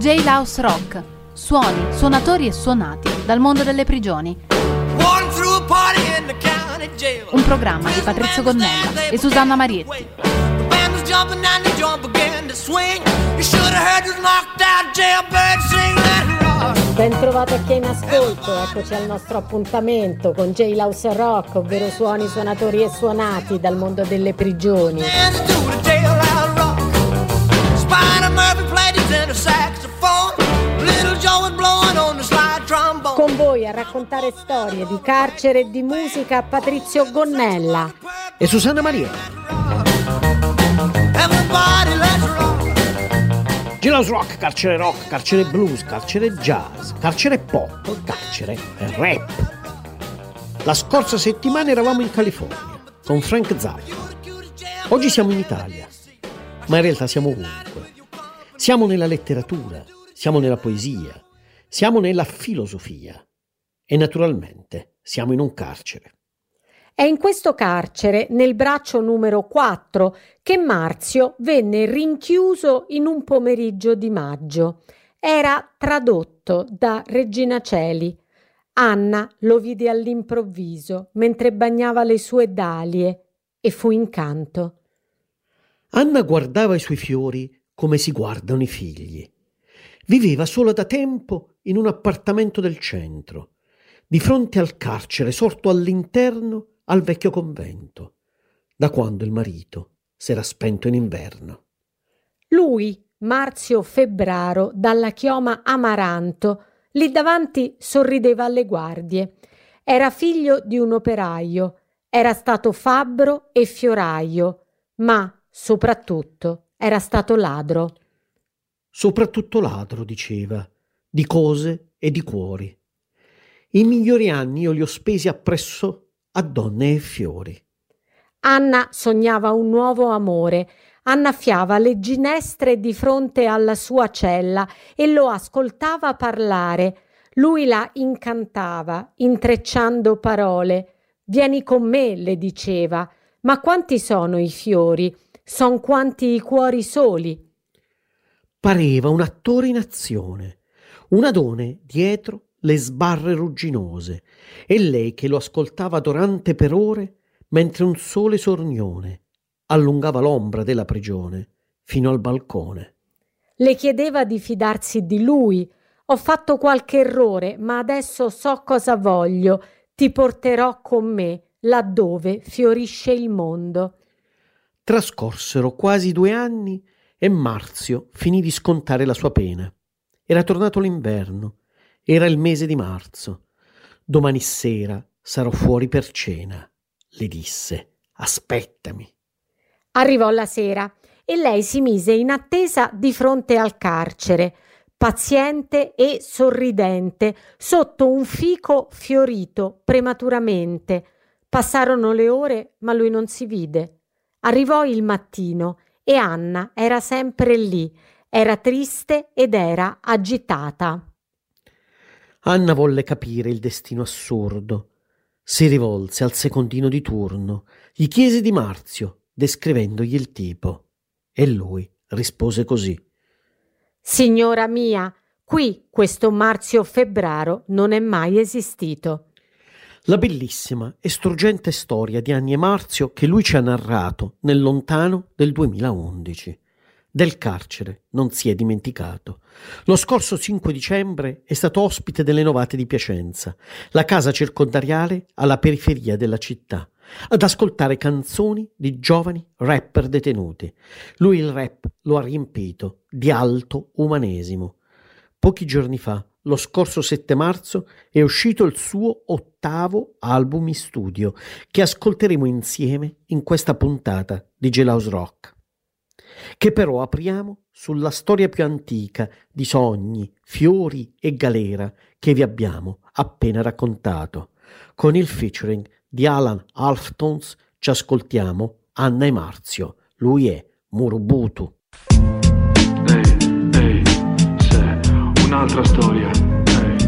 Jailhouse Rock. Suoni, suonatori e suonati dal mondo delle prigioni. Un programma di Patrizio Gonnella e Susanna Marietti. Ben trovato a chi è in ascolto, eccoci al nostro appuntamento con Jailhouse Rock, ovvero suoni, suonatori e suonati dal mondo delle prigioni. Con voi a raccontare storie di carcere e di musica Patrizio Gonnella e Susanna Marietti. Jailhouse rock, carcere blues, carcere jazz, carcere pop, carcere rap. La scorsa settimana eravamo in California con Frank Zappa. Oggi siamo in Italia, ma in realtà siamo ovunque. Siamo nella letteratura, siamo nella poesia, siamo nella filosofia e naturalmente siamo in un carcere. È in questo carcere, nel braccio numero 4, che Marzio venne rinchiuso in un pomeriggio di maggio. Era tradotto da Regina Coeli. Anna lo vide all'improvviso mentre bagnava le sue dalie e fu incanto. Anna guardava i suoi fiori come si guardano i figli. Viveva sola da tempo in un appartamento del centro, di fronte al carcere sorto all'interno al vecchio convento, da quando il marito s'era spento in inverno. Lui, Marzio Febbraro, dalla chioma Amaranto, lì davanti sorrideva alle guardie. Era figlio di un operaio, era stato fabbro e fioraio, ma soprattutto era stato ladro. Soprattutto ladro, diceva, di cose e di cuori. I migliori anni io li ho spesi appresso a donne e fiori. Anna sognava un nuovo amore, annaffiava le ginestre di fronte alla sua cella e lo ascoltava parlare. Lui la incantava, intrecciando parole. «Vieni con me», le diceva. «Ma quanti sono i fiori? Son quanti i cuori soli». Pareva un attore in azione, un adone dietro le sbarre rugginose, e lei che lo ascoltava adorante per ore, mentre un sole sornione allungava l'ombra della prigione fino al balcone. Le chiedeva di fidarsi di lui. «Ho fatto qualche errore, ma adesso so cosa voglio. Ti porterò con me, laddove fiorisce il mondo». Trascorsero quasi 2 anni e Marzio finì di scontare la sua pena. Era tornato l'inverno. Era il mese di marzo. «Domani sera sarò fuori per cena», le disse. «Aspettami». Arrivò la sera e lei si mise in attesa di fronte al carcere, paziente e sorridente, sotto un fico fiorito prematuramente. Passarono le ore, ma lui non si vide. Arrivò il mattino e Anna era sempre lì, era triste ed era agitata. Anna volle capire il destino assurdo. Si rivolse al secondino di turno, gli chiese di Marzio, descrivendogli il tipo, e lui rispose così: «Signora mia, qui questo Marzio Febbraro non è mai esistito». La bellissima e struggente storia di Anni e Marzio che lui ci ha narrato nel lontano del 2011. Del carcere non si è dimenticato. Lo scorso 5 dicembre è stato ospite delle Novate di Piacenza, la casa circondariale alla periferia della città, ad ascoltare canzoni di giovani rapper detenuti. Lui il rap lo ha riempito di alto umanesimo. Pochi giorni fa, lo scorso 7 marzo, è uscito il suo 8º album in studio, che ascolteremo insieme in questa puntata di Jailhouse Rock, che però apriamo sulla storia più antica di sogni, fiori e galera che vi abbiamo appena raccontato. Con il featuring di Alan Alftons ci ascoltiamo Anna e Marzio. Lui è Murubutu. Un'altra storia.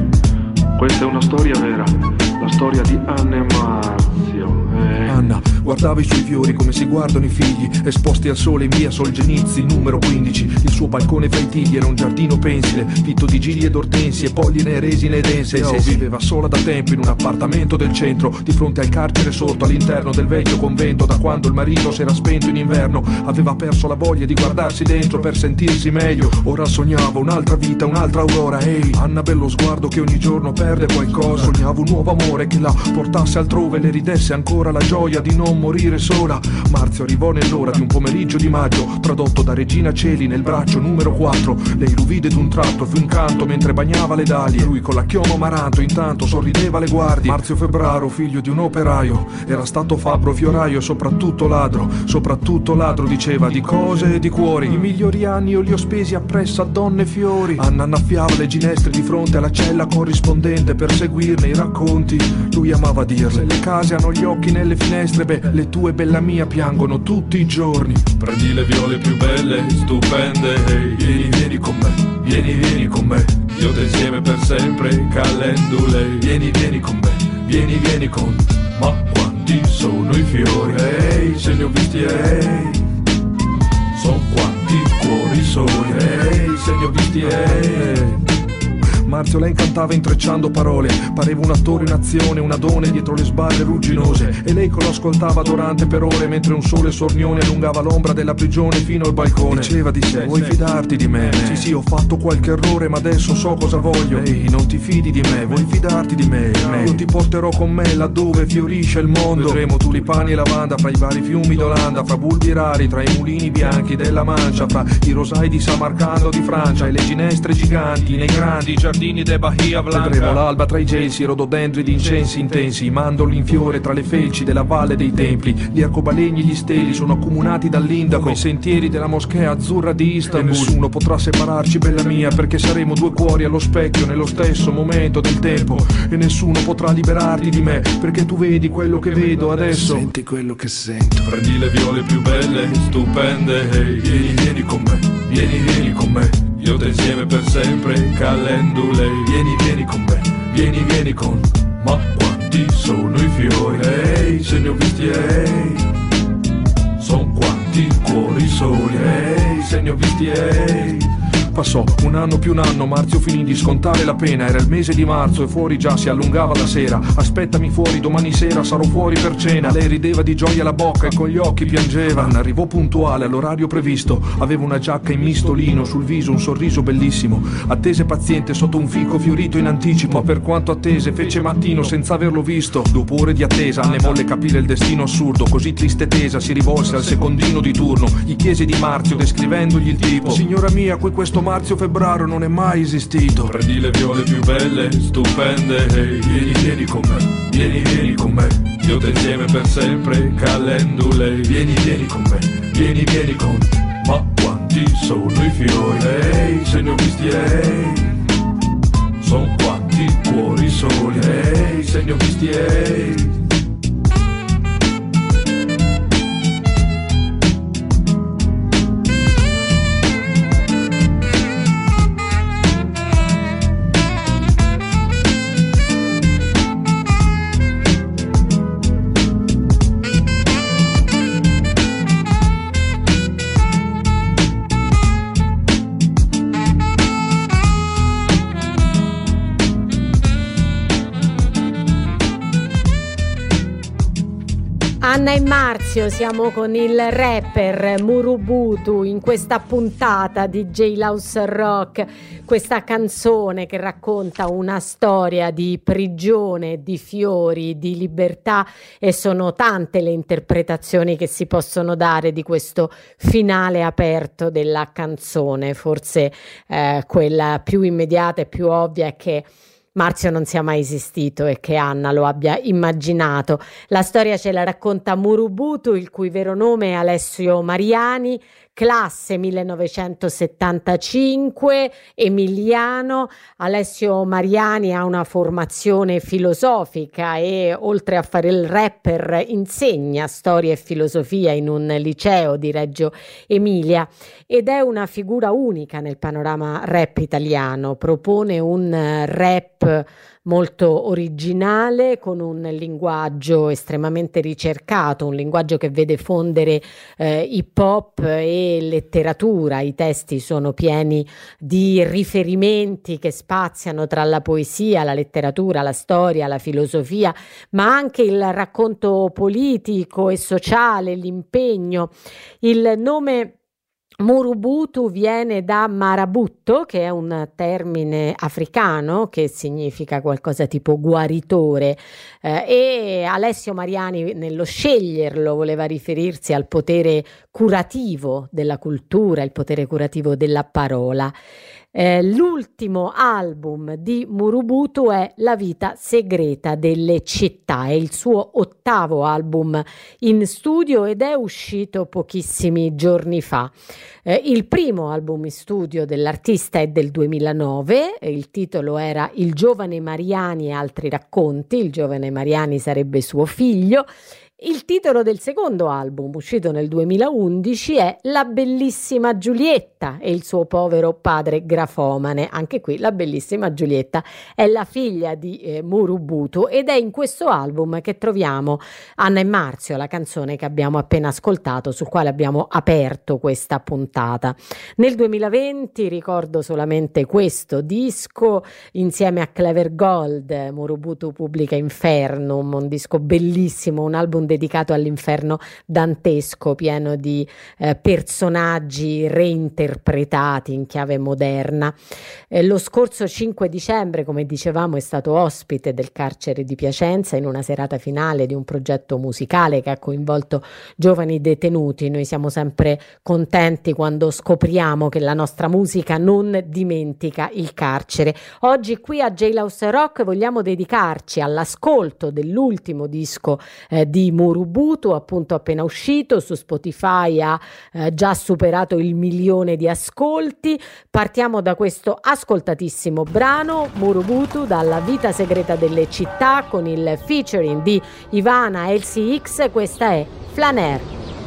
Questa è una storia vera, la storia di Anna e Marzio. Anna, guarda guardava i suoi fiori come si guardano i figli, esposti al sole in via Solgenizi, numero 15. Il suo balcone fra i tigli era un giardino pensile, fitto di gigli ed ortensie, polline, resine dense. Viveva sola da tempo in un appartamento del centro, di fronte al carcere sorto all'interno del vecchio convento. Da quando il marito s'era spento in inverno, aveva perso la voglia di guardarsi dentro per sentirsi meglio. Ora sognava un'altra vita, un'altra aurora. Ehi, Annabelle, lo sguardo che ogni giorno perde qualcosa. Sognava un nuovo amore che la portasse altrove, le ridesse ancora la gioia di non morire sola. Marzio arrivò nell'ora di un pomeriggio di maggio, tradotto da Regina Celi nel braccio numero 4. Lei lo vide d'un tratto, fu un canto mentre bagnava le dalie. Lui con la chioma amaranto intanto sorrideva alle guardie. Marzio Febraro, figlio di un operaio, era stato fabbro, fioraio e soprattutto ladro, diceva di cose e di cuori. I migliori anni io li ho spesi appresso a donne e fiori. Anna annaffiava le ginestre di fronte alla cella corrispondente per seguirne i racconti. Lui amava dirle: le case hanno gli occhi nelle finestre, beh, le tue bella mia piangono tutti i giorni. Prendi le viole più belle, stupende, hey, vieni con me, vieni con me, io te insieme per sempre, calendule. Vieni con me, vieni con. Ma quanti sono i fiori, ehi, se ne ho visti, ehi, son quanti cuori soli, ehi, se ne ho visti, ehi. Marzio la incantava intrecciando parole, pareva un attore in azione, una donna dietro le sbarre rugginose. E lei che lo ascoltava adorante per ore, mentre un sole sornione allungava l'ombra della prigione fino al balcone. Diceva di sé: vuoi fidarti di me? Sì, ho fatto qualche errore ma adesso so cosa voglio. Ehi, non ti fidi di me, vuoi fidarti di me? Io ti porterò con me laddove fiorisce il mondo. Vedremo tulipani e lavanda fra i vari fiumi d'Olanda, fra bulbi rari, tra i mulini bianchi della Mancia, fra i rosai di Samarcanda o di Francia e le ginestre giganti nei grandi giardini de Bahia Blanca. Vedremo l'alba tra i gelsi, rododendri di incensi intensi, i mandorli in fiore tra le felci della valle dei templi. Gli arcobalegni e gli steli sono accomunati dall'Indaco, i sentieri della moschea azzurra di Istanbul. E nessuno potrà separarci, bella mia, perché saremo due cuori allo specchio nello stesso momento del tempo. E nessuno potrà liberarti di me, perché tu vedi quello che vedo adesso, senti quello che sento. Prendi le viole più belle, stupende, hey, vieni con me, vieni con me, io te insieme per sempre, calendule. Vieni con me, vieni con. Ma quanti sono i fiori, ehi, se ne ho visti, ehi, son quanti cuori soli, ehi, se ne ho visti, ehi. Passò un anno più un anno, Marzio finì di scontare la pena. Era il mese di marzo e fuori già si allungava la sera. Aspettami fuori, domani sera sarò fuori per cena. Lei rideva di gioia alla bocca e con gli occhi piangeva. Anna arrivò puntuale all'orario previsto, aveva una giacca in mistolino, sul viso un sorriso bellissimo. Attese paziente sotto un fico fiorito in anticipo, ma per quanto attese fece mattino senza averlo visto. Dopo ore di attesa Anna volle capire il destino assurdo, così triste e tesa si rivolse al secondino di turno. Gli chiese di Marzio descrivendogli il tipo: signora mia, qui questo Marzio Febraro non è mai esistito. Prendi le viole più belle, stupende, hey, vieni con me, vieni con me, io te insieme per sempre, calendule. Vieni con me, vieni con. Ma quanti sono i fiori, ehi, se ne ho visti, ehi, son quanti cuori soli, ehi, se ne ho visti, ehi. Anna e Marzio, siamo con il rapper Murubutu in questa puntata di Jailhouse Rock, questa canzone che racconta una storia di prigione, di fiori, di libertà, e sono tante le interpretazioni che si possono dare di questo finale aperto della canzone. Forse quella più immediata e più ovvia è che Marzio non sia mai esistito e che Anna lo abbia immaginato. La storia ce la racconta Murubutu, il cui vero nome è Alessio Mariani, classe 1975, emiliano. Alessio Mariani ha una formazione filosofica e oltre a fare il rapper insegna storia e filosofia in un liceo di Reggio Emilia ed è una figura unica nel panorama rap italiano. Propone un rap molto originale, con un linguaggio estremamente ricercato, un linguaggio che vede fondere hip hop e letteratura. I testi sono pieni di riferimenti che spaziano tra la poesia, la letteratura, la storia, la filosofia, ma anche il racconto politico e sociale, l'impegno. Il nome Murubutu viene da marabutto, che è un termine africano che significa qualcosa tipo guaritore, e Alessio Mariani nello sceglierlo voleva riferirsi al potere curativo della cultura, il potere curativo della parola. L'ultimo album di Murubutu è La vita segreta delle città, è il suo 8º album in studio ed è uscito pochissimi giorni fa. Il primo album in studio dell'artista è del 2009, il titolo era Il giovane Mariani e altri racconti. Il giovane Mariani sarebbe suo figlio. Il titolo del secondo album, uscito nel 2011, è La bellissima Giulietta e il suo povero padre grafomane. Anche qui la bellissima Giulietta è la figlia di Murubutu ed è in questo album che troviamo Anna e Marzio, la canzone che abbiamo appena ascoltato, sul quale abbiamo aperto questa puntata. Nel 2020 ricordo solamente questo disco insieme a Clever Gold. Murubutu pubblica Infernum, un disco bellissimo, un album dedicato all'inferno dantesco, pieno di personaggi reinterpretati in chiave moderna. Lo scorso 5 dicembre, come dicevamo, è stato ospite del carcere di Piacenza in una serata finale di un progetto musicale che ha coinvolto giovani detenuti. Noi siamo sempre contenti quando scopriamo che la nostra musica non dimentica il carcere. Oggi qui a Jailhouse Rock vogliamo dedicarci all'ascolto dell'ultimo disco di Murubutu, appunto appena uscito. Su Spotify ha già superato il 1 milione di ascolti. Partiamo da questo ascoltatissimo brano, Murubutu, dalla vita segreta delle città, con il featuring di Ivana LCX. Questa è Flaner.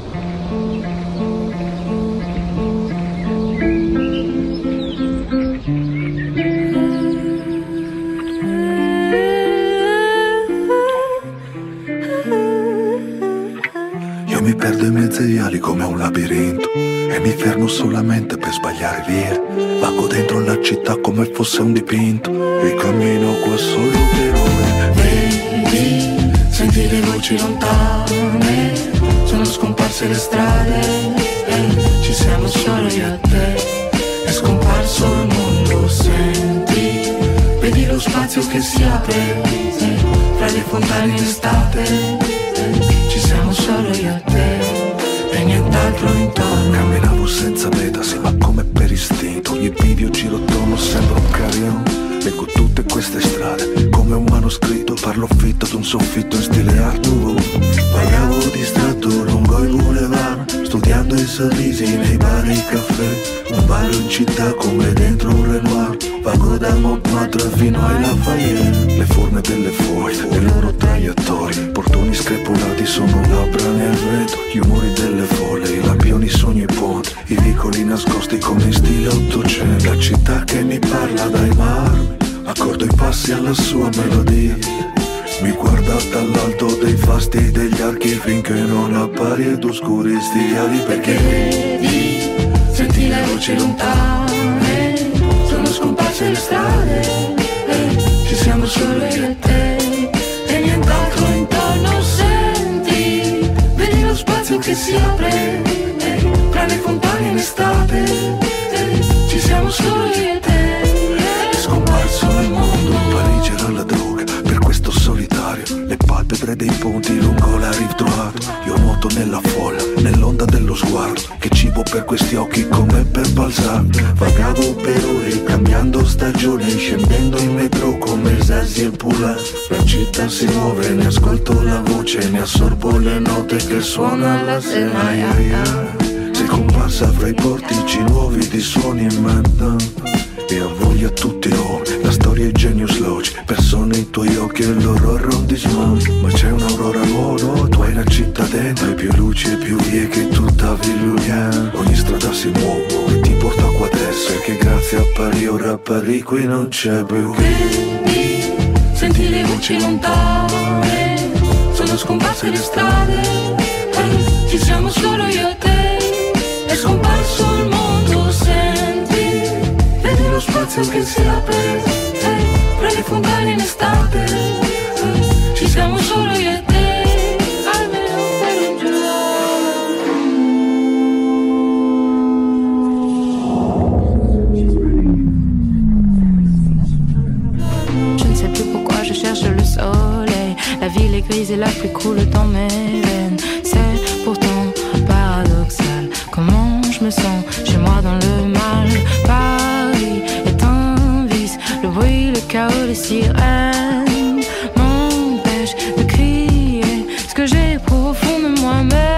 Mi perdo in mezzo ai viali come un labirinto e mi fermo solamente per sbagliare via. Vago dentro la città come fosse un dipinto e cammino qua solo per ore. Vedi, senti le voci lontane, sono scomparse le strade, ci siamo solo io e te, è scomparso il mondo. Senti, vedi lo spazio che si apre, fra le fontane in estate, ci siamo solo io e te e nient'altro intorno. Camminavo senza meta, sì, ma come per istinto. Ogni bivio giro tono sembra un carillon. Leggo tutte queste strade come un manoscritto. Parlo fitto ad un soffitto in stile Art Nouveau. Vagavo distratto lungo il boulevard, studiando i sorrisi nei bar e i caffè. Un ballo in città come dentro un Renoir. Vago da Montmartre fino ai Lafayette. Le forme delle foglie, le loro traiettorie, portoni screpolati sono labbra nel vetro. Gli umori delle folle, i lampioni sogni i ponti, i vicoli nascosti come in stile 800. La città che mi parla dai marmi, accordo i passi alla sua melodia. Mi guarda dall'alto dei fasti degli archi finché non appari ed oscuri stiali. Perché vedi, senti le voci lontane, sono scomparse le strade, ci siamo solo io e te e nient'altro intorno. Senti, vedi lo spazio che si apre, tra le fontane in estate, ci siamo solo io e te, è scomparso il mondo. Parigi era la droga, per questo solitario, le palpebre dei ponti lungo la rive droite. Io nuoto nella folla, nell'onda dello sguardo, che cibo per questi occhi come per Balzac. Vagavo per ore, cambiando stagione, scendendo in metro come Zazie e Poulet. La città si muove, ne ascolto la voce, ne assorbo le note che suona la sera. Se ricomparsa fra i portici nuovi di suoni e mente. E a voglia tutti noi, la storia è genius loci, persone i tuoi occhi e loro arrondissement. Ma c'è un'aurora nuova, tu hai la città dentro, hai più luci e più vie che tutta Villuien. Ogni strada si muove e ti porta qua adesso, perché grazie a Parì ora Parì qui non c'è più. Quindi senti le voci lontane, sono scomparse le strade, ci siamo solo io e te, è scomparso il mondo, senti, vedi lo spazio che si apre, tra le fontane in estate, ci siamo solo io e te, almeno per un giorno. Je ne sais plus pourquoi je cherche le soleil, la ville est grise et la pluie coule dans mes veines, c'est pourtant paradoxal, comment je me sens chez moi dans le mal. Paris est un vice, le bruit, le chaos, les sirènes m'empêchent de crier ce que j'éprouve au fond de moi-même.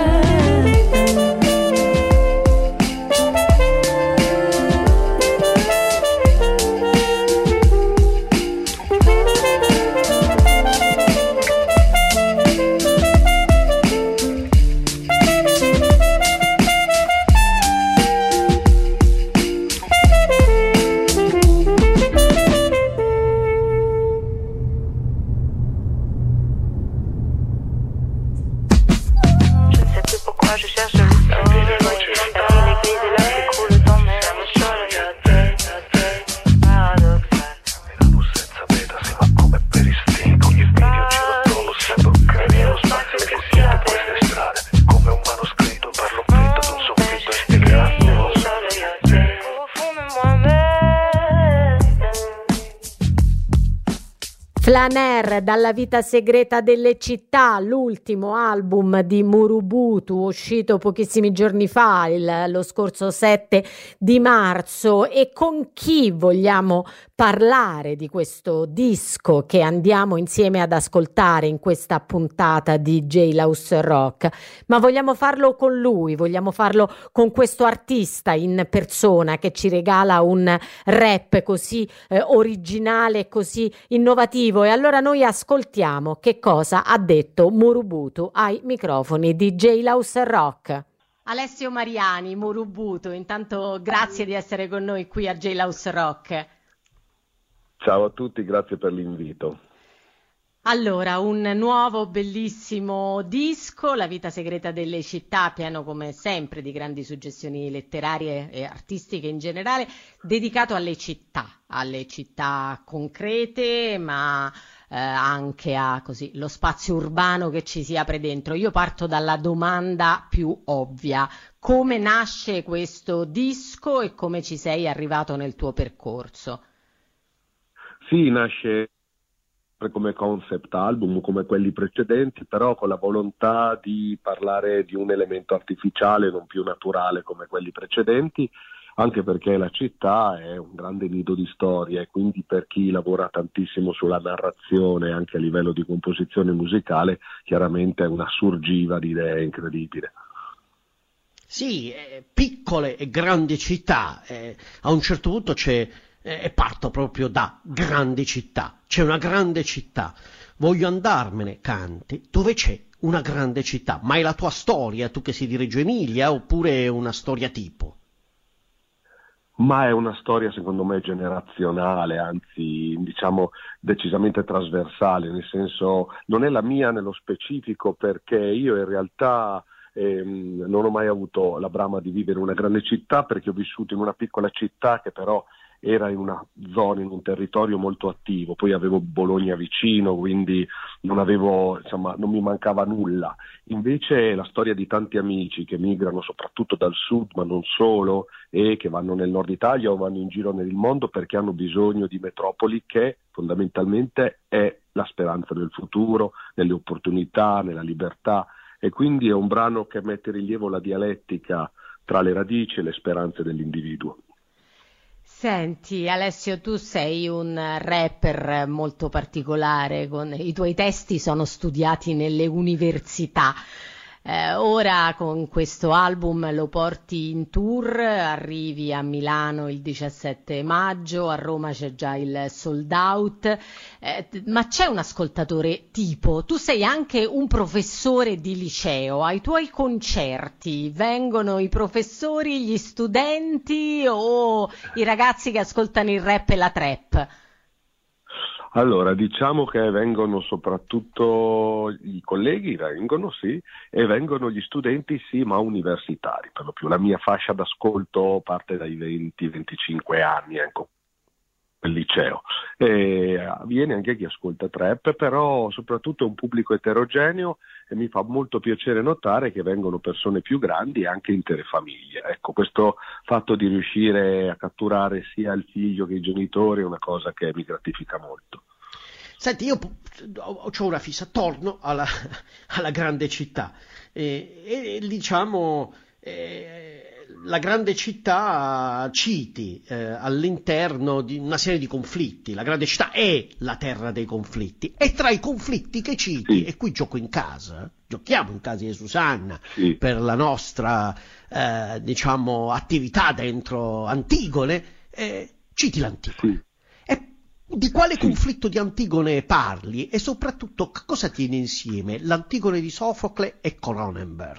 Flaner, dalla vita segreta delle città, l'ultimo album di Murubutu, uscito pochissimi giorni fa, lo scorso 7 di marzo. E con chi vogliamo parlare di questo disco che andiamo insieme ad ascoltare in questa puntata di Jailhouse Rock? Ma vogliamo farlo con lui, vogliamo farlo con questo artista in persona che ci regala un rap così originale e così innovativo. E allora noi ascoltiamo che cosa ha detto Murubutu ai microfoni di Jailhouse Rock. Alessio Mariani, Murubutu, intanto grazie di essere con noi qui a Jailhouse Rock. Ciao a tutti, grazie per l'invito. Allora, un nuovo bellissimo disco, La vita segreta delle città, pieno come sempre di grandi suggestioni letterarie e artistiche in generale, dedicato alle città concrete, ma anche a così lo spazio urbano che ci si apre dentro. Io parto dalla domanda più ovvia: come nasce questo disco e come ci sei arrivato nel tuo percorso? Sì, nasce come concept album come quelli precedenti, però con la volontà di parlare di un elemento artificiale non più naturale come quelli precedenti, anche perché la città è un grande nido di storie e quindi per chi lavora tantissimo sulla narrazione anche a livello di composizione musicale chiaramente è una surgiva di idee incredibile. Sì, piccole e grandi città, a un certo punto e parto proprio da grandi città. C'è una grande città, voglio andarmene, canti, dove c'è una grande città. Ma è la tua storia, tu che sei di Reggio Emilia, oppure è una storia tipo? Ma è una storia secondo me generazionale, anzi diciamo decisamente trasversale, nel senso non è la mia nello specifico, perché io in realtà non ho mai avuto la brama di vivere in una grande città, perché ho vissuto in una piccola città che però era in una zona, in un territorio molto attivo. Poi avevo Bologna vicino, quindi non mi mancava nulla. Invece la storia di tanti amici che migrano soprattutto dal sud, ma non solo, e che vanno nel nord Italia o vanno in giro nel mondo perché hanno bisogno di metropoli, che fondamentalmente è la speranza del futuro, nelle opportunità, nella libertà, e quindi è un brano che mette in rilievo la dialettica tra le radici e le speranze dell'individuo. Senti Alessio, tu sei un rapper molto particolare, i tuoi testi sono studiati nelle università. Ora con questo album lo porti in tour, arrivi a Milano il 17 maggio, a Roma c'è già il sold out, ma c'è un ascoltatore tipo, tu sei anche un professore di liceo, ai tuoi concerti vengono i professori, gli studenti o i ragazzi che ascoltano il rap e la trap? Allora, diciamo che vengono soprattutto i colleghi, vengono sì, e vengono gli studenti sì, ma universitari per lo più. La mia fascia d'ascolto parte dai 20-25 anni, ecco, il liceo. E viene anche chi ascolta trap, però soprattutto è un pubblico eterogeneo e mi fa molto piacere notare che vengono persone più grandi e anche intere famiglie. Ecco, questo fatto di riuscire a catturare sia il figlio che i genitori è una cosa che mi gratifica molto. Senti, io ho una fissa, torno alla grande città e diciamo la grande città citi all'interno di una serie di conflitti. La grande città è la terra dei conflitti e tra i conflitti che citi, e qui giochiamo in casa di Susanna per la nostra diciamo attività dentro Antigone, citi l'Antigone. Di quale conflitto di Antigone parli e soprattutto cosa tiene insieme l'Antigone di Sofocle e Cronenberg?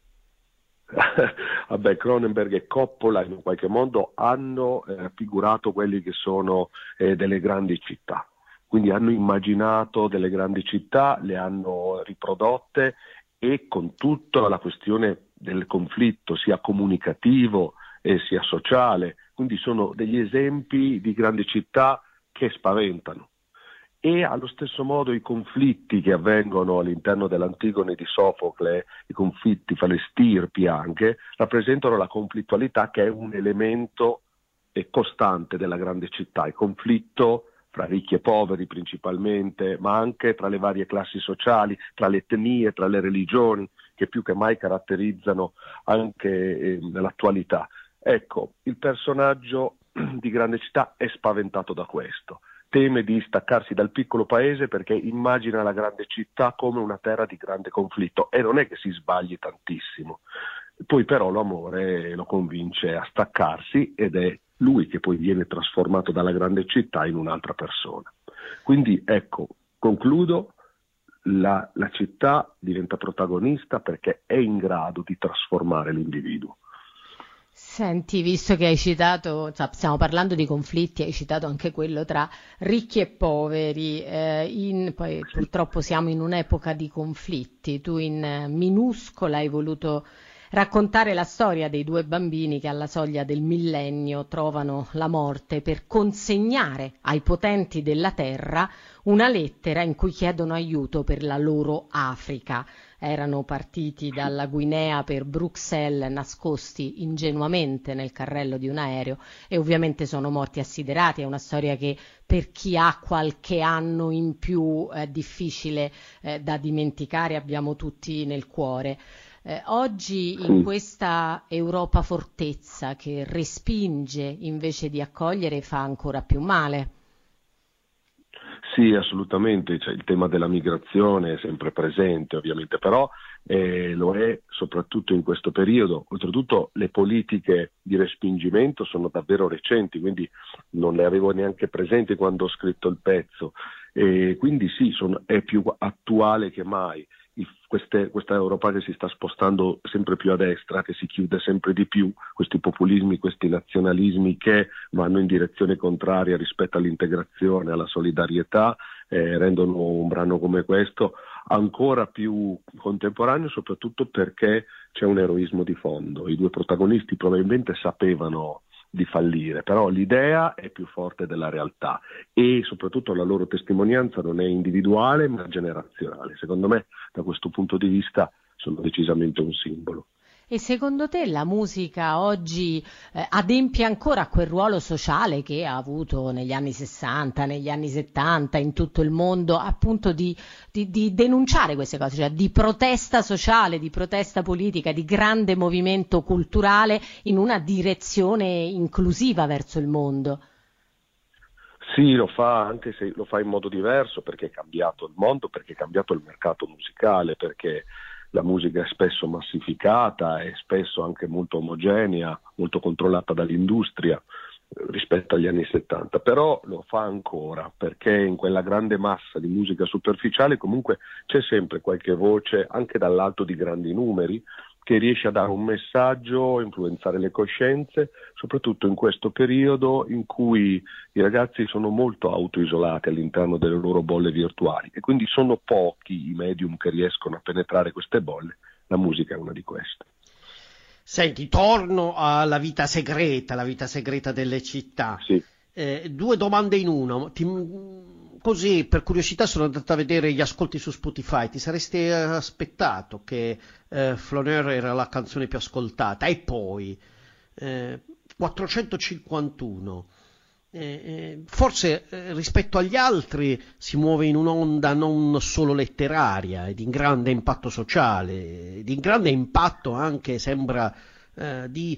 Vabbè, Cronenberg e Coppola in un qualche modo hanno raffigurato quelli che sono delle grandi città, quindi hanno immaginato delle grandi città, le hanno riprodotte e con tutta la questione del conflitto sia comunicativo sia sociale, quindi sono degli esempi di grandi città che spaventano. E allo stesso modo i conflitti che avvengono all'interno dell'Antigone di Sofocle, i conflitti fra le stirpi anche, rappresentano la conflittualità che è un elemento costante della grande città, il conflitto fra ricchi e poveri principalmente, ma anche tra le varie classi sociali, tra le etnie, tra le religioni, che più che mai caratterizzano anche nell'attualità. Ecco, il personaggio di grande città è spaventato da questo, teme di staccarsi dal piccolo paese perché immagina la grande città come una terra di grande conflitto e non è che si sbagli tantissimo. Poi però l'amore lo convince a staccarsi ed è lui che poi viene trasformato dalla grande città in un'altra persona. Quindi ecco, concludo, la città diventa protagonista perché è in grado di trasformare l'individuo. Senti, visto che hai citato, stiamo parlando di conflitti, hai citato anche quello tra ricchi e poveri, poi purtroppo siamo in un'epoca di conflitti, tu in Minuscola hai voluto raccontare la storia dei due bambini che alla soglia del millennio trovano la morte per consegnare ai potenti della terra una lettera in cui chiedono aiuto per la loro Africa. Erano partiti dalla Guinea per Bruxelles, nascosti ingenuamente nel carrello di un aereo e ovviamente sono morti assiderati. È una storia che per chi ha qualche anno in più è difficile da dimenticare, abbiamo tutti nel cuore. Oggi in questa Europa fortezza che respinge invece di accogliere fa ancora più male. Sì, assolutamente, cioè, il tema della migrazione è sempre presente ovviamente, però lo è soprattutto in questo periodo. Oltretutto le politiche di respingimento sono davvero recenti, quindi non le avevo neanche presenti quando ho scritto il pezzo, e quindi sì, è più attuale che mai. Questa Europa che si sta spostando sempre più a destra, che si chiude sempre di più, questi populismi, questi nazionalismi che vanno in direzione contraria rispetto all'integrazione, alla solidarietà, rendono un brano come questo ancora più contemporaneo, soprattutto perché c'è un eroismo di fondo. I due protagonisti probabilmente sapevano di fallire, però l'idea è più forte della realtà e soprattutto la loro testimonianza non è individuale ma generazionale. Secondo me da questo punto di vista sono decisamente un simbolo. E secondo te la musica oggi adempie ancora a quel ruolo sociale che ha avuto negli anni 60, negli anni 70 in tutto il mondo, appunto di denunciare queste cose, cioè di protesta sociale, di protesta politica, di grande movimento culturale in una direzione inclusiva verso il mondo? Sì, lo fa, anche se lo fa in modo diverso, perché è cambiato il mondo, perché è cambiato il mercato musicale, perché la musica è spesso massificata, è spesso anche molto omogenea, molto controllata dall'industria rispetto agli anni 70, però lo fa ancora, perché in quella grande massa di musica superficiale comunque c'è sempre qualche voce, anche dall'alto di grandi numeri, che riesce a dare un messaggio, influenzare le coscienze, soprattutto in questo periodo in cui i ragazzi sono molto autoisolati all'interno delle loro bolle virtuali e quindi sono pochi i medium che riescono a penetrare queste bolle. La musica è una di queste. Senti, torno alla vita segreta delle città. Sì. Due domande in uno. Così, per curiosità, sono andato a vedere gli ascolti su Spotify. Ti saresti aspettato che Flaneur era la canzone più ascoltata? E poi 451. Forse rispetto agli altri si muove in un'onda non solo letteraria e di grande impatto sociale, di grande impatto anche, sembra, di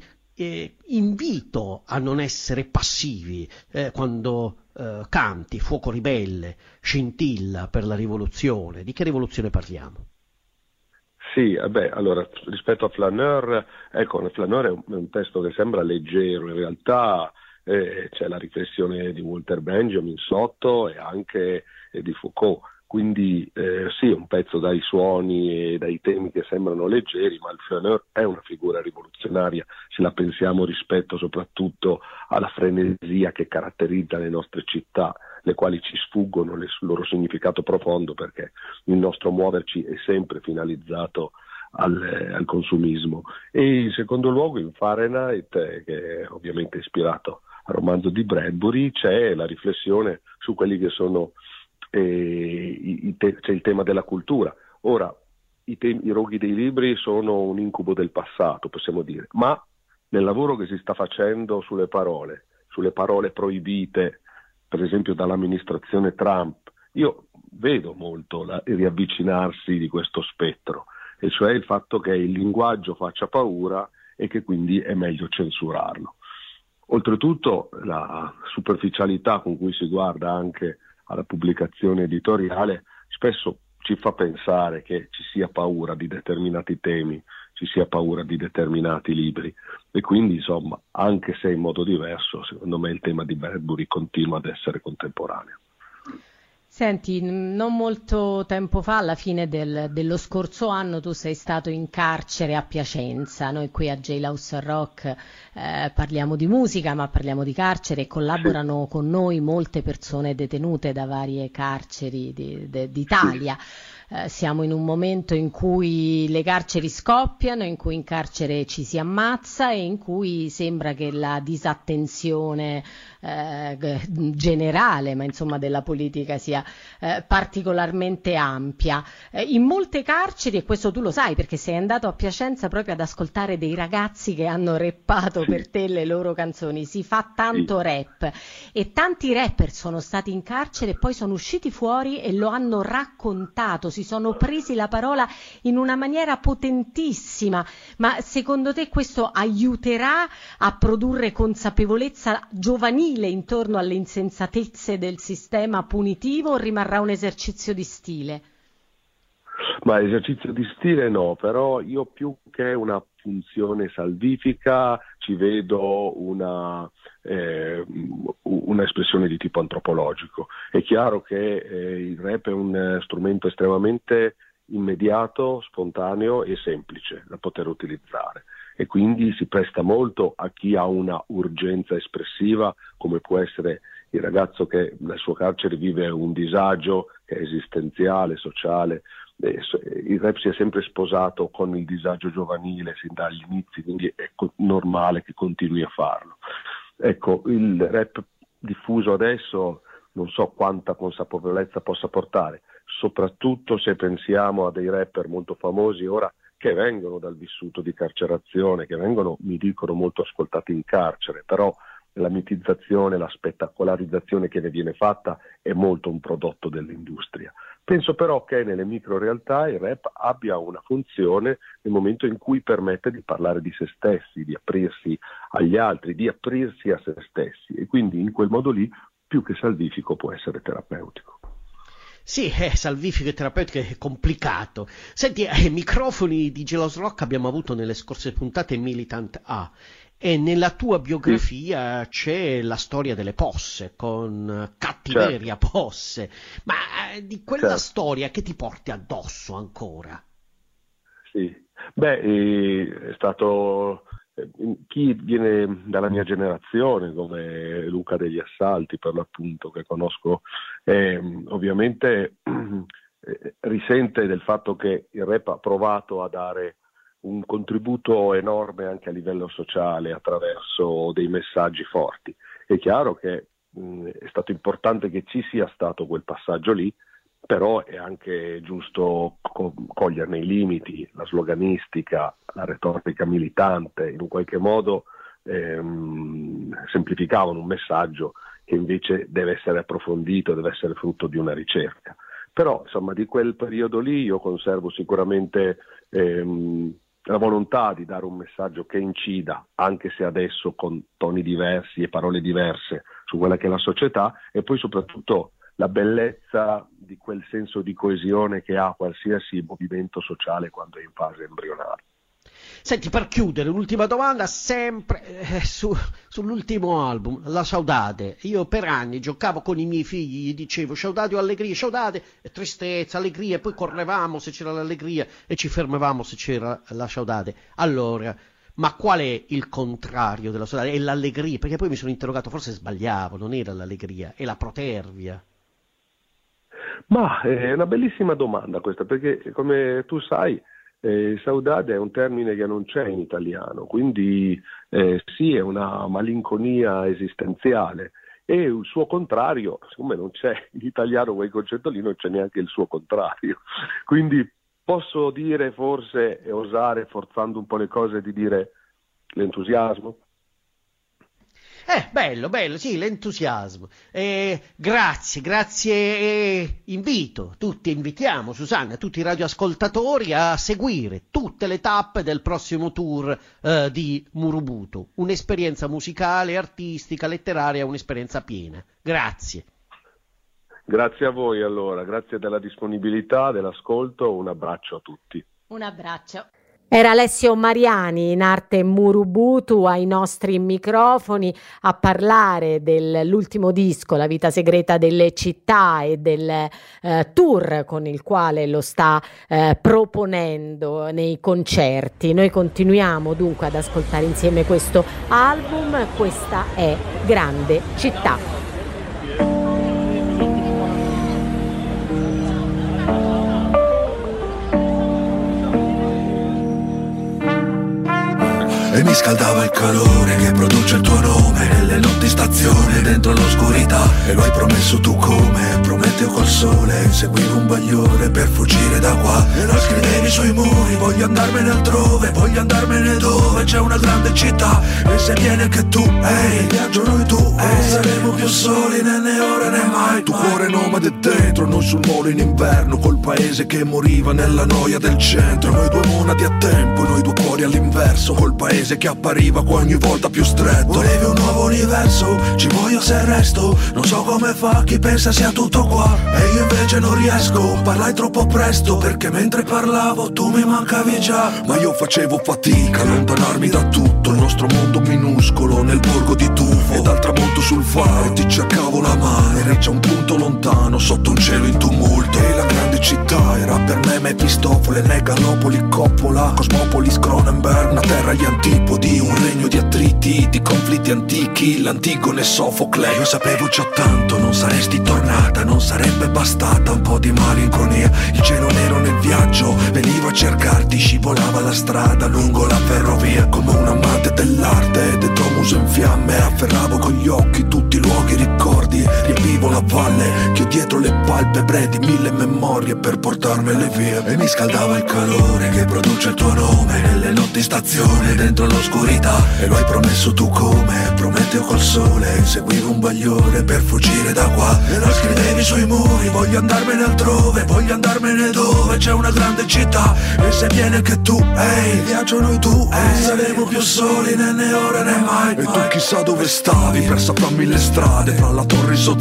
invito a non essere passivi quando canti Fuoco ribelle, scintilla per la rivoluzione. Di che rivoluzione parliamo? Sì, allora rispetto a Flaneur, ecco, Flaneur è un testo che sembra leggero, in realtà c'è la riflessione di Walter Benjamin sotto e anche di Foucault, quindi sì, un pezzo dai suoni e dai temi che sembrano leggeri, ma il Flaneur è una figura rivoluzionaria, se la pensiamo rispetto soprattutto alla frenesia che caratterizza le nostre città, le quali ci sfuggono il loro significato profondo, perché il nostro muoverci è sempre finalizzato al consumismo. E in secondo luogo in Fahrenheit, che è ovviamente ispirato al romanzo di Bradbury, c'è la riflessione su quelli che sono c'è il tema della cultura. Ora, i roghi dei libri sono un incubo del passato, possiamo dire, ma nel lavoro che si sta facendo sulle parole proibite, per esempio dall'amministrazione Trump, io vedo molto il riavvicinarsi di questo spettro, e cioè il fatto che il linguaggio faccia paura e che quindi è meglio censurarlo. Oltretutto la superficialità con cui si guarda anche alla pubblicazione editoriale spesso ci fa pensare che ci sia paura di determinati temi, ci sia paura di determinati libri, e quindi insomma, anche se in modo diverso, secondo me il tema di Bradbury continua ad essere contemporaneo. Senti, non molto tempo fa, alla fine dello scorso anno, tu sei stato in carcere a Piacenza. Noi qui a Jailhouse Rock parliamo di musica, ma parliamo di carcere, e collaborano con noi molte persone detenute da varie carceri d'Italia. Siamo in un momento in cui le carceri scoppiano, in cui in carcere ci si ammazza e in cui sembra che la disattenzione generale, ma insomma della politica, sia particolarmente ampia. In molte carceri, e questo tu lo sai perché sei andato a Piacenza proprio ad ascoltare dei ragazzi che hanno rappato per te le loro canzoni, si fa tanto rap, e tanti rapper sono stati in carcere e poi sono usciti fuori e lo hanno raccontato, si sono presi la parola in una maniera potentissima. Ma secondo te questo aiuterà a produrre consapevolezza giovanile intorno alle insensatezze del sistema punitivo, o rimarrà un esercizio di stile? Ma esercizio di stile no, però io più che una funzione salvifica ci vedo una espressione di tipo antropologico. È chiaro che il rap è un strumento estremamente immediato, spontaneo e semplice da poter utilizzare, e quindi si presta molto a chi ha una urgenza espressiva, come può essere il ragazzo che nel suo carcere vive un disagio che è esistenziale, sociale. Il rap si è sempre sposato con il disagio giovanile sin dagli inizi, quindi è normale che continui a farlo. Ecco, il rap diffuso adesso non so quanta consapevolezza possa portare, soprattutto se pensiamo a dei rapper molto famosi ora che vengono dal vissuto di carcerazione, che vengono, mi dicono, molto ascoltati in carcere, però la mitizzazione, la spettacolarizzazione che ne viene fatta è molto un prodotto dell'industria. Penso però che nelle micro realtà il rap abbia una funzione nel momento in cui permette di parlare di se stessi, di aprirsi agli altri, di aprirsi a se stessi, e quindi in quel modo lì più che salvifico può essere terapeutico. Sì, è salvifico e terapeutico, è complicato. Senti, microfoni di Gelos Rock abbiamo avuto nelle scorse puntate Militant A, e nella tua biografia c'è la storia delle posse, con Cattiveria Posse. Ma di quella storia che ti porti addosso ancora? Sì, è stato... Chi viene dalla mia generazione, come Luca degli Assalti per l'appunto, che conosco, ovviamente risente del fatto che il rap ha provato a dare un contributo enorme anche a livello sociale attraverso dei messaggi forti. È chiaro che è stato importante che ci sia stato quel passaggio lì, però è anche giusto coglierne i limiti, la sloganistica, la retorica militante, in un qualche modo semplificavano un messaggio che invece deve essere approfondito, deve essere frutto di una ricerca. Però insomma di quel periodo lì io conservo sicuramente la volontà di dare un messaggio che incida, anche se adesso con toni diversi e parole diverse, su quella che è la società, e poi soprattutto la bellezza di quel senso di coesione che ha qualsiasi movimento sociale quando è in fase embrionale. Senti, per chiudere, l'ultima domanda, sempre sull'ultimo album, La Saudade. Io per anni giocavo con i miei figli, gli dicevo saudade o allegria, saudade e tristezza, allegria, e poi correvamo se c'era l'allegria e ci fermavamo se c'era la saudade. Allora, ma qual è il contrario della saudade? È l'allegria, perché poi mi sono interrogato, forse sbagliavo, non era l'allegria, è la protervia. Ma è una bellissima domanda questa, perché come tu sai saudade è un termine che non c'è in italiano, quindi sì, è una malinconia esistenziale, e il suo contrario, siccome non c'è in italiano quel concetto lì, non c'è neanche il suo contrario, quindi posso dire forse, e osare forzando un po' le cose, di dire l'entusiasmo. Bello, sì, l'entusiasmo. Grazie. Invitiamo Susanna, tutti i radioascoltatori a seguire tutte le tappe del prossimo tour di Murubutu. Un'esperienza musicale, artistica, letteraria, un'esperienza piena. Grazie. Grazie a voi allora, grazie della disponibilità, dell'ascolto, un abbraccio a tutti. Un abbraccio. Era Alessio Mariani, in arte Murubutu, ai nostri microfoni a parlare dell'ultimo disco, La vita segreta delle città, e del tour con il quale lo sta proponendo nei concerti. Noi continuiamo dunque ad ascoltare insieme questo album. Questa è Grande Città. E mi scaldava il calore che produce il tuo nome nelle notti stazione dentro l'oscurità. E lo hai promesso tu come Prometeo col sole. Inseguivo un bagliore per fuggire da qua. E lo scrivevi sui muri, voglio andarmene altrove, voglio andarmene dove c'è una grande città. E se vieni anche tu, ehi, viaggio noi tu, ehi, saremo più soli né ora né mai. Tu cuore nomade dentro, noi sul molo in inverno, col paese che moriva nella noia del centro. Noi due monadi a tempo, noi due cuori all'inverso, col paese che appariva ogni volta più stretto. Volevi un nuovo universo, ci voglio se resto. Non so come fa chi pensa sia tutto qua, e io invece non riesco. Parlai troppo presto, perché mentre parlavo tu mi mancavi già. Ma io facevo fatica a allontanarmi da tutto il nostro mondo minuscolo nel borgo di Tufo. E dal tramonto sul faro ti cercavo la mano, eri già un punto lontano sotto un cielo in tumulto. E la grande città era per me Mefistofele, Megalopoli, Coppola, Cosmopolis, Cronenberg, una terra agli antipodi, un regno di attriti, di conflitti antichi, l'Antigone, Sofocle. Io sapevo già tanto, non saresti tornata, non sarebbe bastata un po' di malinconia. Il cielo nero nel viaggio, venivo a cercarti, scivolava la strada lungo la ferrovia. Come un amante dell'arte, dentro un muso in fiamme, afferravo con gli occhi tutti i luoghi, ricordi, riempivo la valle che ho dietro le palpebre di mille memorie per portarmele via. E mi scaldava il calore che produce il tuo nome nelle notti stazione dentro l'oscurità. E lo hai promesso tu come Prometeo col sole. Inseguivo un bagliore per fuggire da qua. E lo scrivevi sui muri, voglio andarmene altrove, voglio andarmene dove c'è una grande città. E se vieni anche tu, ehi, viaggio noi tu, ehi, saremo più soli né ora né mai. E tu chissà dove stavi, persa fra mille strade, fra la torre Sozaki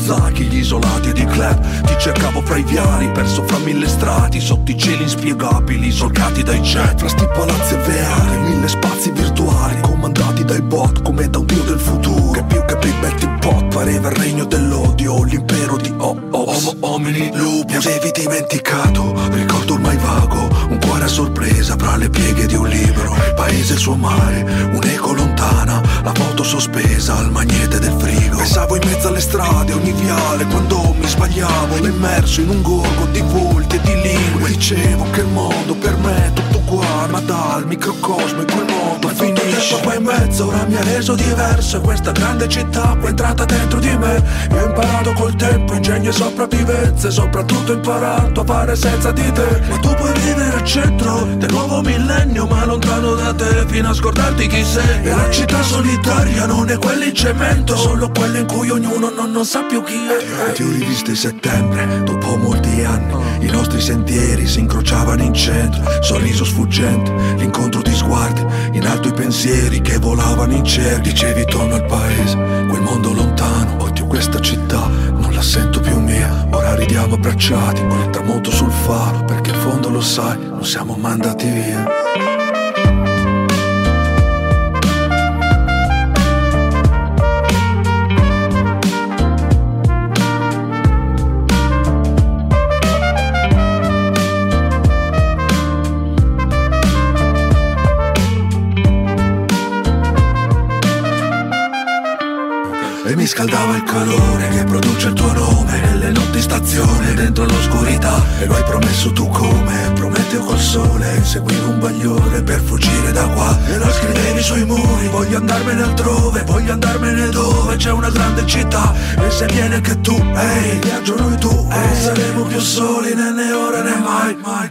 parchi, gli isolati ed i club. Ti cercavo fra i viali, perso fra mille strati, sotto i cieli inspiegabili, solcati dai jet. Fra sti palazzi e VR, mille spazi virtuali, comandati dai bot come da un dio del futuro. Che più che Big Betty Pot pareva il regno dell'odio, l'impero di Homo homini lupus. Mi avevi dimenticato, ricordo ormai vago, un cuore a sorpresa fra le pieghe di un libro. Il paese, il suo mare, un'eco lontana, la foto sospesa al magnete del frigo. Pensavo in mezzo alle strade, ogni viale, quando mi sbagliavo, immerso in un gorgo di volti e di lingue. Dicevo che il mondo per me è tutto uguale, ma dal microcosmo in quel mondo finisce. Qua in mezzo ora mi ha reso diverso, questa grande città poi è entrata dentro di me. Io ho imparato col tempo ingegno e sopravvivenza, e soprattutto ho imparato a fare senza di te. Ma tu puoi vivere al centro del nuovo millennio, ma lontano da te fino a scordarti chi sei. E la città solitaria non è quella in cemento, solo quella in cui ognuno non sa più chi è. Ti ho rivisto in settembre, dopo molti anni, i nostri sentieri si incrociavano in centro. Sorriso sfuggente, l'incontro di sguardi, in alto i pensieri che volavano in cielo. Dicevi torno al paese, quel mondo lontano, oddio questa città, non la sento più mia. Ora ridiamo abbracciati con il tramonto sul faro, perché in fondo lo sai, non siamo mandati via. E mi scaldava il calore che produce il tuo nome nelle notti stazione dentro l'oscurità. E lo hai promesso tu come Prometeo col sole, inseguivo un bagliore per fuggire da qua. E lo scrivevi sui muri, voglio andarmene altrove, voglio andarmene dove c'è una grande città. E se viene anche tu, ehi, viaggio noi tu, non saremo più soli né ora né mai, mai.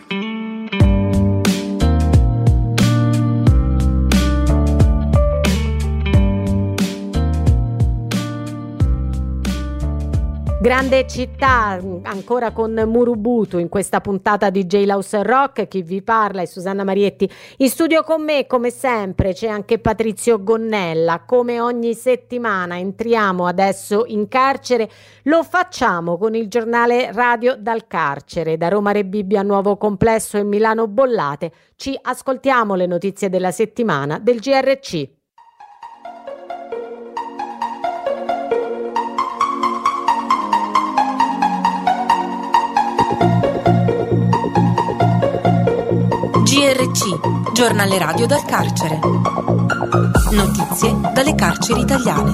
Grande città, ancora con Murubutu in questa puntata di Jailhouse Rock. Chi vi parla è Susanna Marietti. In studio con me, come sempre, c'è anche Patrizio Gonnella. Come ogni settimana entriamo adesso in carcere. Lo facciamo con il giornale radio dal carcere. Da Roma Rebibbia Nuovo Complesso e Milano Bollate ci ascoltiamo le notizie della settimana del GRC. GRC, giornale radio dal carcere. Notizie dalle carceri italiane.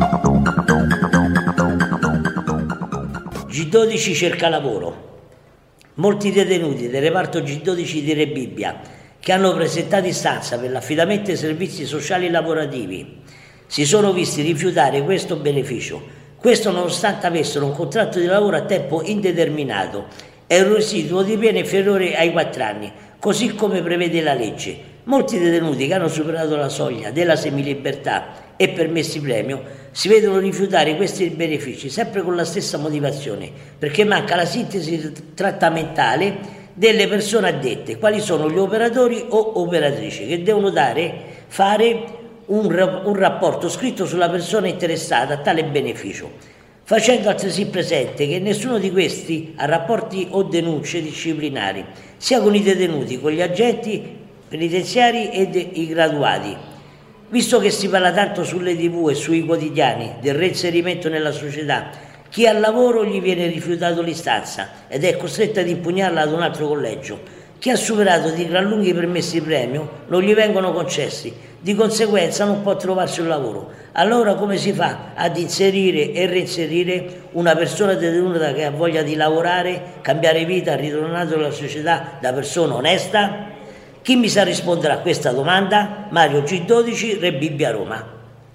G12 cerca lavoro. Molti detenuti del reparto G12 di Rebibbia che hanno presentato istanza per l'affidamento ai servizi sociali lavorativi si sono visti rifiutare questo beneficio. Questo nonostante avessero un contratto di lavoro a tempo indeterminato e un residuo di pena inferiore ai 4 anni, così come prevede la legge. Molti detenuti che hanno superato la soglia della semilibertà e permessi premio si vedono rifiutare questi benefici sempre con la stessa motivazione, perché manca la sintesi trattamentale delle persone addette, quali sono gli operatori o operatrici, che devono fare un rapporto scritto sulla persona interessata a tale beneficio, facendo altresì presente che nessuno di questi ha rapporti o denunce disciplinari, sia con i detenuti, con gli agenti penitenziari ed i graduati. Visto che si parla tanto sulle TV e sui quotidiani del reinserimento nella società, chi ha lavoro gli viene rifiutato l'istanza ed è costretto ad impugnarla ad un altro collegio. Chi ha superato di gran lunghi permessi premio non gli vengono concessi, di conseguenza non può trovarsi un lavoro. Allora come si fa ad inserire e reinserire una persona detenuta che ha voglia di lavorare, cambiare vita, ritornato alla società da persona onesta? Chi mi sa rispondere a questa domanda? Mario G12, Rebibbia, Roma.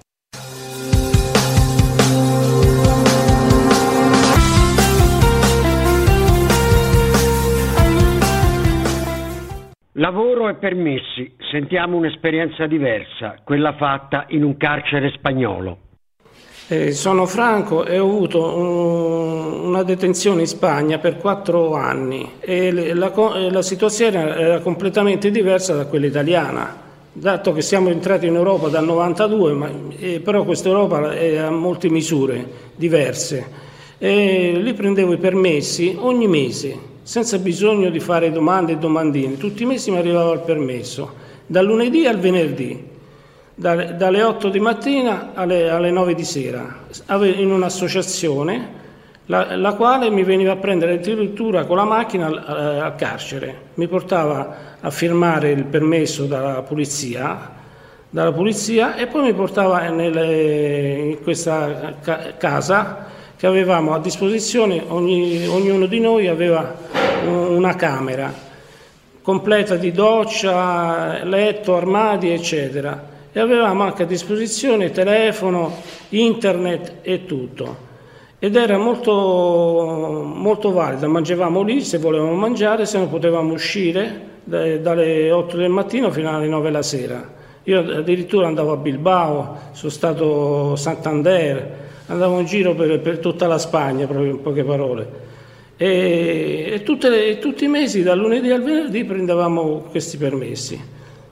Lavoro e permessi, sentiamo un'esperienza diversa, quella fatta in un carcere spagnolo. Sono Franco e ho avuto una detenzione in Spagna per 4 anni e la situazione era completamente diversa da quella italiana, dato che siamo entrati in Europa dal 92, però questa Europa ha molte misure diverse. e lì prendevo i permessi ogni mese, senza bisogno di fare domande e domandine. Tutti i mesi mi arrivava il permesso, dal lunedì al venerdì, dalle 8 di mattina alle 9 di sera, in un'associazione la quale mi veniva a prendere addirittura con la macchina al carcere. Mi portava a firmare il permesso dalla polizia e poi mi portava in questa casa che avevamo a disposizione. Ognuno di noi aveva una camera completa di doccia, letto, armadi, eccetera, e avevamo anche a disposizione telefono, internet e tutto, ed era molto, molto valido. Mangiavamo lì se volevamo mangiare, se no potevamo uscire dalle 8 del mattino fino alle 9 la sera. Io addirittura andavo a Bilbao, sono stato a Santander, andavo in giro per tutta la Spagna, proprio in poche parole. E tutti i mesi, dal lunedì al venerdì, prendevamo questi permessi.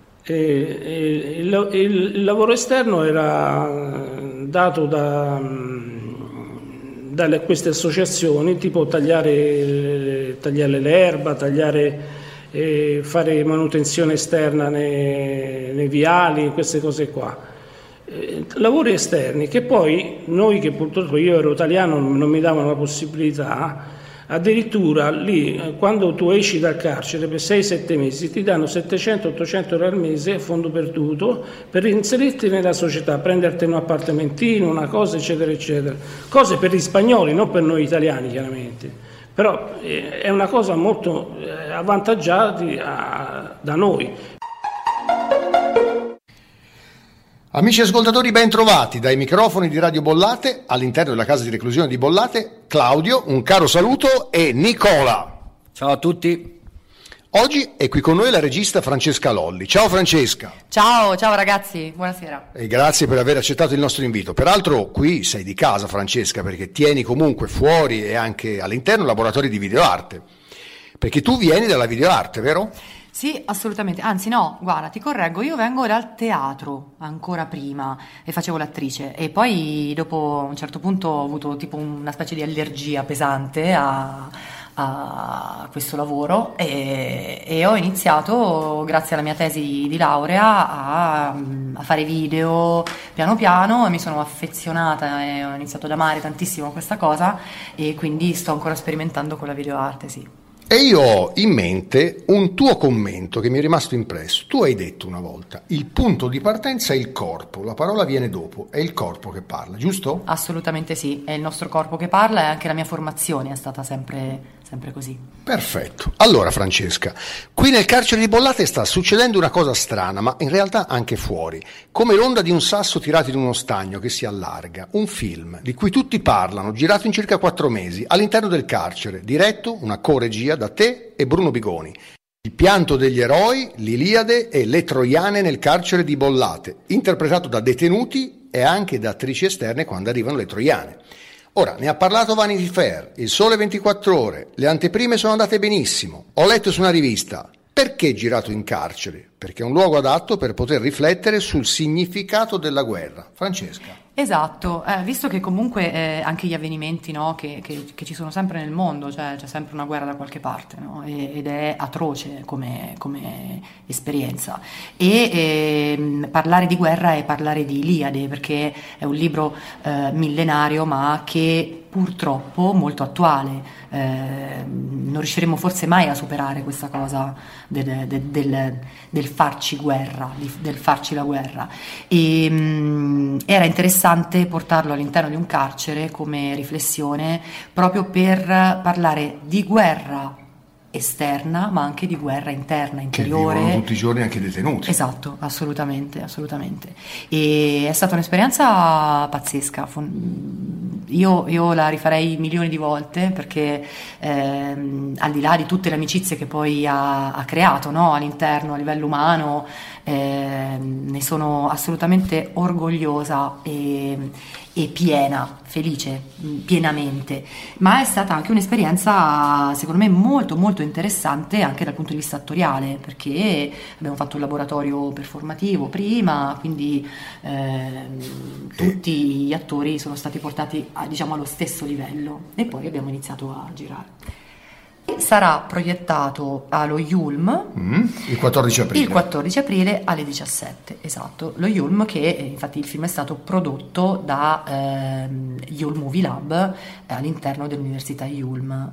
Il lavoro esterno era dato da queste associazioni, tipo tagliare l'erba, fare manutenzione esterna nei viali, queste cose qua. Lavori esterni che poi noi, che purtroppo io ero italiano, non mi davano la possibilità. Addirittura lì, quando tu esci dal carcere per 6-7 mesi, ti danno 700-800 euro al mese a fondo perduto per inserirti nella società, prenderti un appartamentino, una cosa, eccetera, eccetera. Cose per gli spagnoli, non per noi italiani, chiaramente. Però è una cosa molto avvantaggiata da noi. Amici ascoltatori, ben trovati dai microfoni di Radio Bollate, all'interno della casa di reclusione di Bollate, Claudio, un caro saluto, e Nicola. Ciao a tutti. Oggi è qui con noi la regista Francesca Lolli. Ciao Francesca. Ciao ragazzi, buonasera. E grazie per aver accettato il nostro invito. Peraltro qui sei di casa, Francesca, perché tieni comunque fuori e anche all'interno laboratori di videoarte. Perché tu vieni dalla videoarte, vero? Sì, assolutamente. Anzi no, guarda, ti correggo, io vengo dal teatro ancora prima e facevo l'attrice, e poi dopo un certo punto ho avuto tipo una specie di allergia pesante a questo lavoro e ho iniziato, grazie alla mia tesi di laurea, a fare video piano piano, e mi sono affezionata e ho iniziato ad amare tantissimo questa cosa, e quindi sto ancora sperimentando con la videoarte, sì. E io ho in mente un tuo commento che mi è rimasto impresso. Tu hai detto una volta: il punto di partenza è il corpo, la parola viene dopo, è il corpo che parla, giusto? Assolutamente sì, è il nostro corpo che parla, e anche la mia formazione è stata sempre così. Perfetto. Allora Francesca, qui nel carcere di Bollate sta succedendo una cosa strana, ma in realtà anche fuori, come l'onda di un sasso tirato in uno stagno che si allarga. Un film di cui tutti parlano, girato in circa 4 mesi, all'interno del carcere, diretto, una co-regia da te e Bruno Bigoni. Il pianto degli eroi, l'Iliade e le troiane nel carcere di Bollate, interpretato da detenuti e anche da attrici esterne quando arrivano le troiane. Ora, ne ha parlato Vanity Fair, Il Sole 24 Ore, le anteprime sono andate benissimo, ho letto su una rivista. Perché girato in carcere? Perché è un luogo adatto per poter riflettere sul significato della guerra. Francesca. Esatto, visto che comunque anche gli avvenimenti, no, che ci sono sempre nel mondo, cioè c'è sempre una guerra da qualche parte, no, ed è atroce come esperienza, e parlare di guerra è parlare di Iliade, perché è un libro millenario ma che purtroppo molto attuale. Non riusciremo forse mai a superare questa cosa del farci guerra, del farci la guerra, e era interessante portarlo all'interno di un carcere come riflessione, proprio per parlare di guerra esterna ma anche di guerra interna, interiore, che vivono tutti i giorni anche i detenuti. Esatto, assolutamente. E è stata un'esperienza pazzesca. Io la rifarei milioni di volte, perché al di là di tutte le amicizie che poi ha creato, no, all'interno, a livello umano, ne sono assolutamente orgogliosa, e e piena, felice pienamente, ma è stata anche un'esperienza secondo me molto molto interessante anche dal punto di vista attoriale, perché abbiamo fatto un laboratorio performativo prima, quindi tutti gli attori sono stati portati diciamo allo stesso livello e poi abbiamo iniziato a girare. Sarà proiettato allo Yulm il 14 aprile. Il 14 aprile alle 17, esatto. Lo Yulm, che infatti il film è stato prodotto da Yulm Movie Lab all'interno dell'Università Yulm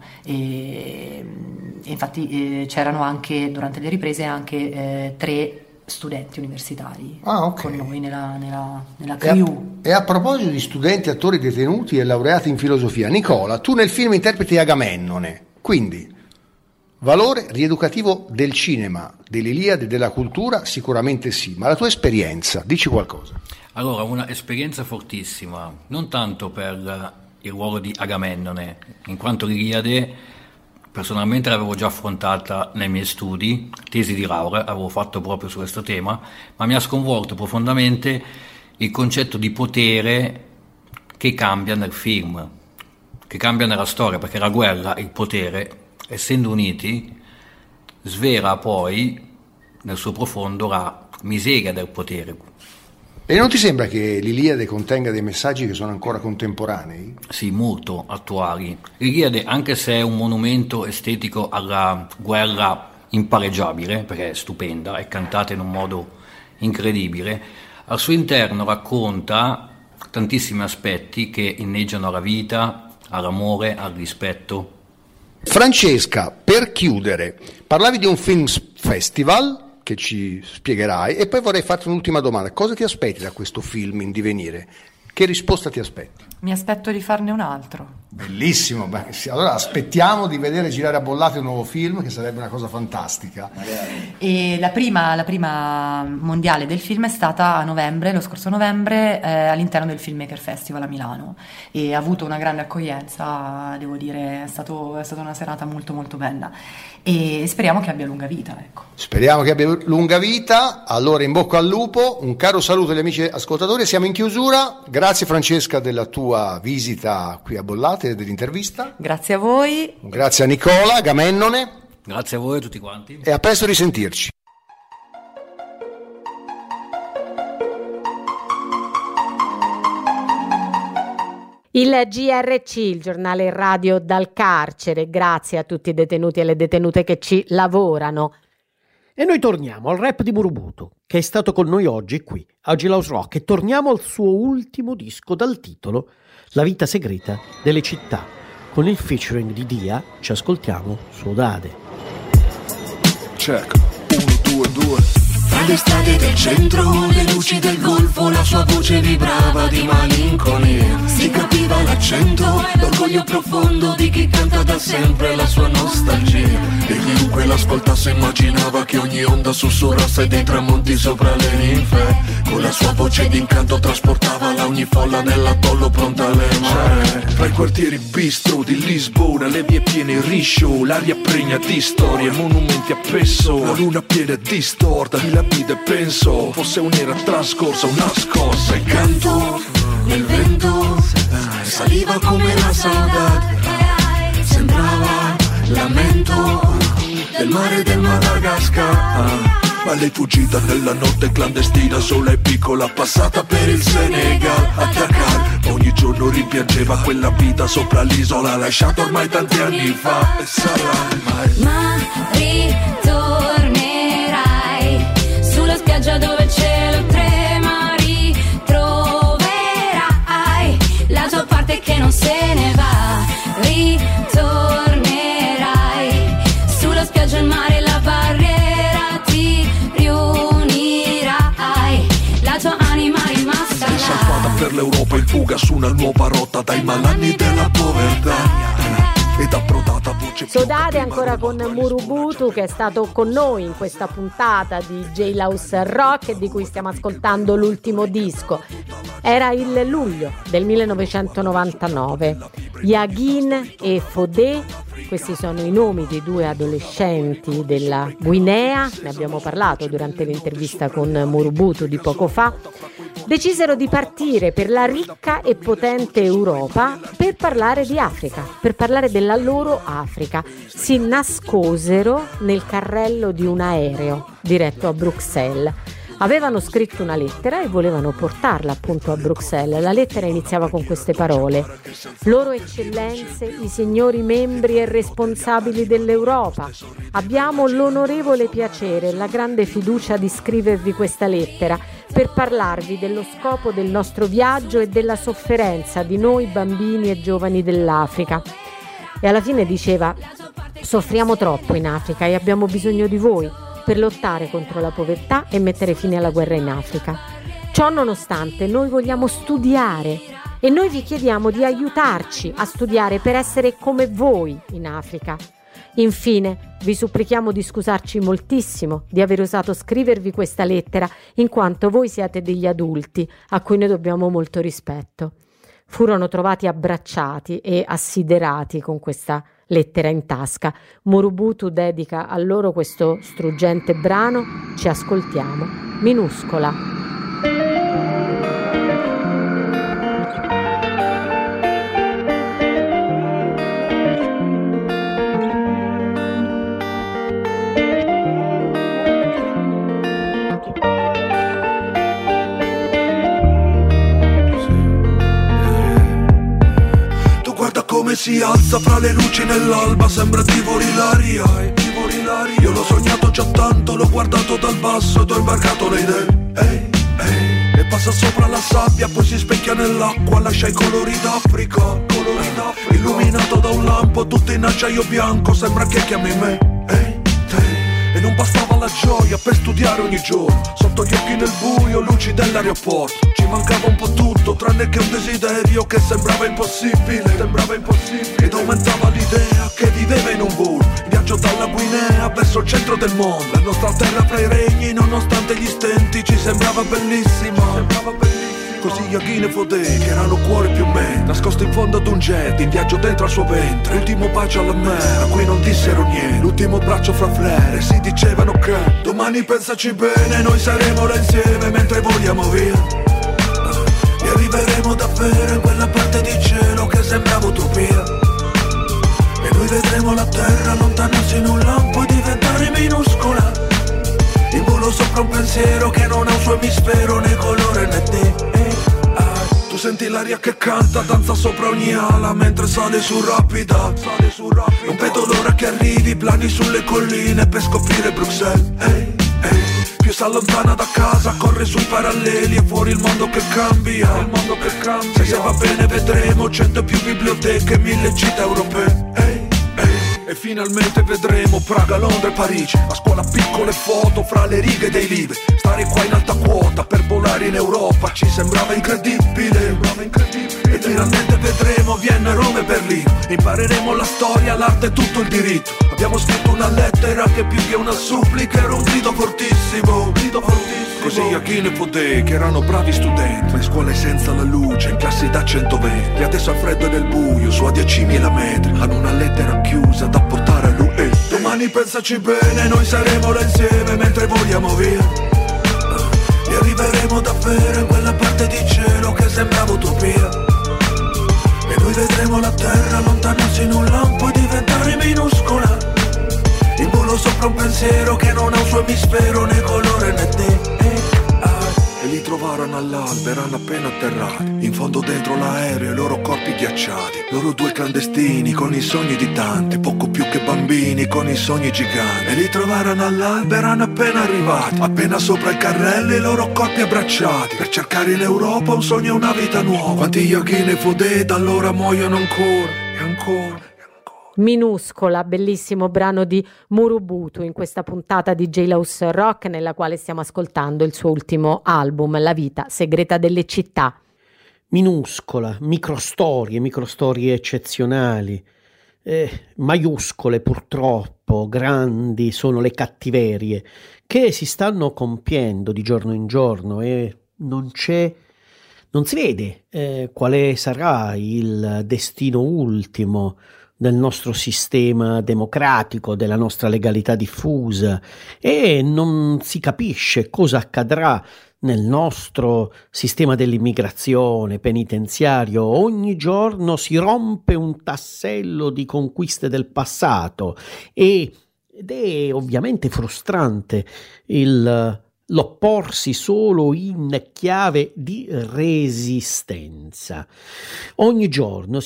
e infatti c'erano anche durante le riprese anche 3 studenti universitari con noi nella crew. E a proposito di studenti, attori detenuti e laureati in filosofia, Nicola, tu nel film interpreti Agamennone. Quindi, valore rieducativo del cinema, dell'Iliade, della cultura, sicuramente sì, ma la tua esperienza, dici qualcosa. Allora, una esperienza fortissima, non tanto per il ruolo di Agamennone, in quanto l'Iliade personalmente l'avevo già affrontata nei miei studi, tesi di laurea, avevo fatto proprio su questo tema, ma mi ha sconvolto profondamente il concetto di potere che cambia nel film, che cambia nella storia, perché la guerra, il potere, essendo uniti, svela poi nel suo profondo la miseria del potere. E non ti sembra che l'Iliade contenga dei messaggi che sono ancora contemporanei? Sì, molto attuali. L'Iliade, anche se è un monumento estetico alla guerra impareggiabile, perché è stupenda, è cantata in un modo incredibile, al suo interno racconta tantissimi aspetti che inneggiano alla vita, all'amore, al rispetto. Francesca, per chiudere, parlavi di un film festival che ci spiegherai e poi vorrei farti un'ultima domanda. Cosa ti aspetti da questo film in divenire? Che risposta ti aspetti? Mi aspetto di farne un altro. Bellissimo, beh, sì, allora aspettiamo di vedere girare a Bollate un nuovo film, che sarebbe una cosa fantastica. E la prima mondiale del film è stata a novembre, lo scorso novembre, all'interno del Filmmaker Festival a Milano, e ha avuto una grande accoglienza, devo dire, è stata una serata molto molto bella e speriamo che abbia lunga vita, ecco. Speriamo che abbia lunga vita, allora in bocca al lupo, un caro saluto agli amici ascoltatori, siamo in chiusura, grazie Francesca della tua visita qui a Bollate e dell'intervista. Grazie a voi. Grazie a Nicola, Agamennone. Grazie a voi a tutti quanti. E a presto risentirci. Il GRC, il giornale radio dal carcere, grazie a tutti i detenuti e le detenute che ci lavorano. E noi torniamo al rap di Murubutu, che è stato con noi oggi qui, a Jailhouse Rock, e torniamo al suo ultimo disco dal titolo La vita segreta delle città. Con il featuring di Dia ci ascoltiamo Sodade. Check, 1, 2, 2. Fra le strade del centro, le luci del golfo, la sua voce vibrava di malinconia. Si capiva l'accento, l'orgoglio profondo di chi canta da sempre la sua nostalgia. E chiunque l'ascoltasse immaginava che ogni onda sussurrasse dei tramonti sopra le ninfe. Con la sua voce d'incanto trasportava la ogni folla nell'atollo pronta alle mare. Fra i quartieri bistro di Lisbona, le vie piene riscio, l'aria pregna di storie, monumenti appesso, la luna piena distorta, chi la vide penso fosse un'era trascorsa, una scorsa. E canto nel vento, saliva come la saudade, sembrava lamento del mare del Madagascar. Ma lei fuggita nella notte clandestina, sola e piccola, passata per il Senegal a Dakar. Ogni giorno rimpiangeva quella vita sopra l'isola, lasciata ormai tanti anni fa. E salam, ma ritornerai sulla spiaggia dove il cielo trema, ritroverai la tua parte che non se ne va. Ritornerai sulla spiaggia, il mare, la barriera, ti riunirai, la tua anima rimasta là. Salvata per l'Europa in fuga su una nuova rotta dai malanni della povertà. Ed approdata voce Sodade ancora con Murubutu, che è stato con noi in questa puntata di Jailhouse Rock, di cui stiamo ascoltando l'ultimo disco. Era il luglio del 1999. Yaghin e Fodé Questi sono i nomi di due adolescenti della Guinea, ne abbiamo parlato durante l'intervista con Murubutu di poco fa. Decisero di partire per la ricca e potente Europa per parlare di Africa, per parlare della loro Africa. Si nascosero nel carrello di un aereo diretto a Bruxelles. Avevano scritto una lettera e volevano portarla appunto a Bruxelles. La lettera iniziava con queste parole: Loro eccellenze, i signori membri e responsabili dell'Europa, abbiamo l'onorevole piacere e la grande fiducia di scrivervi questa lettera per parlarvi dello scopo del nostro viaggio e della sofferenza di noi bambini e giovani dell'Africa. E alla fine diceva: soffriamo troppo in Africa e abbiamo bisogno di voi per lottare contro la povertà e mettere fine alla guerra in Africa. Ciò nonostante, noi vogliamo studiare e noi vi chiediamo di aiutarci a studiare per essere come voi in Africa. Infine, vi supplichiamo di scusarci moltissimo di aver osato scrivervi questa lettera, in quanto voi siete degli adulti a cui noi dobbiamo molto rispetto. Furono trovati abbracciati e assiderati con questa lettera in tasca. Murubutu dedica a loro questo struggente brano. Ci ascoltiamo. Minuscola. Come si alza fra le luci nell'alba, sembra Tivoli l'aria, io l'ho sognato già tanto, l'ho guardato dal basso ed ho imbarcato le idee, e passa sopra la sabbia, poi si specchia nell'acqua, lascia i colori d'Africa, illuminato da un lampo, tutto in acciaio bianco, sembra che chiami me, e non bastava la gioia per studiare ogni giorno, sotto gli occhi nel buio, luci dell'aeroporto, ci mancava un po' tutto, tranne che un desiderio che sembrava impossibile, ed aumentava l'idea che viveva in un buio, in viaggio dalla Guinea verso il centro del mondo, la nostra terra fra i regni, nonostante gli stenti, ci sembrava bellissima, così Yaghine e Fodé, che erano cuore più me, nascosto in fondo ad un jet, in viaggio dentro al suo ventre, l'ultimo bacio alla mera, a cui non dissero niente, l'ultimo braccio fra flare, e si dicevano che domani pensaci bene, noi saremo là insieme mentre voliamo via, e arriveremo davvero in quella parte di cielo che sembrava utopia, e noi vedremo la terra allontanarsi in un lampo e diventare minuscola, in volo sopra un pensiero che non ha un suo emisfero né colore né te. Tu senti l'aria che canta, danza sopra ogni ala mentre sale su rapida, non vedo l'ora che arrivi, plani sulle colline per scoprire Bruxelles, più si allontana da casa, corre sui paralleli e fuori il mondo che cambia, se va bene vedremo 100 più biblioteche, 1000 città europee, e finalmente vedremo Praga, Londra e Parigi, a scuola piccole foto fra le righe dei libri, stare qua in alta quota per volare in Europa ci sembrava incredibile, e finalmente vedremo Vienna, Roma e Berlino, impareremo la storia, l'arte e tutto il diritto, abbiamo scritto una lettera che più che una supplica era un grido fortissimo, così Yaghine e Fodé, che erano bravi studenti, ma in scuole senza la luce, in classi da 120, e adesso al freddo e nel buio, su a 10.000 metri, hanno una lettera chiusa da portare a lui. Domani pensaci bene, noi saremo là insieme mentre voliamo via, e arriveremo davvero in quella parte di cielo che sembrava utopia, e noi vedremo la terra allontanarsi in un lampo e diventare minuscola, in volo sopra un pensiero che non ha un suo emisfero né colore né te. E li trovarono all'alba, erano appena atterrati, in fondo dentro l'aereo i loro corpi ghiacciati, loro due clandestini con i sogni di tanti, poco più che bambini con i sogni giganti. E li trovarono all'alba, erano appena arrivati, appena sopra il carrello i loro corpi abbracciati, per cercare in Europa un sogno e una vita nuova. Quanti Yaghine e Fodé da allora muoiono ancora e ancora. Minuscola, bellissimo brano di Murubutu in questa puntata di Jailhouse Rock, nella quale stiamo ascoltando il suo ultimo album, La vita segreta delle città. Minuscola, microstorie eccezionali, maiuscole purtroppo, grandi sono le cattiverie che si stanno compiendo di giorno in giorno, e non si vede quale sarà il destino ultimo del nostro sistema democratico, della nostra legalità diffusa, e non si capisce cosa accadrà nel nostro sistema dell'immigrazione penitenziario. Ogni giorno si rompe un tassello di conquiste del passato ed è ovviamente frustrante l'opporsi solo in chiave di resistenza. Ogni giorno,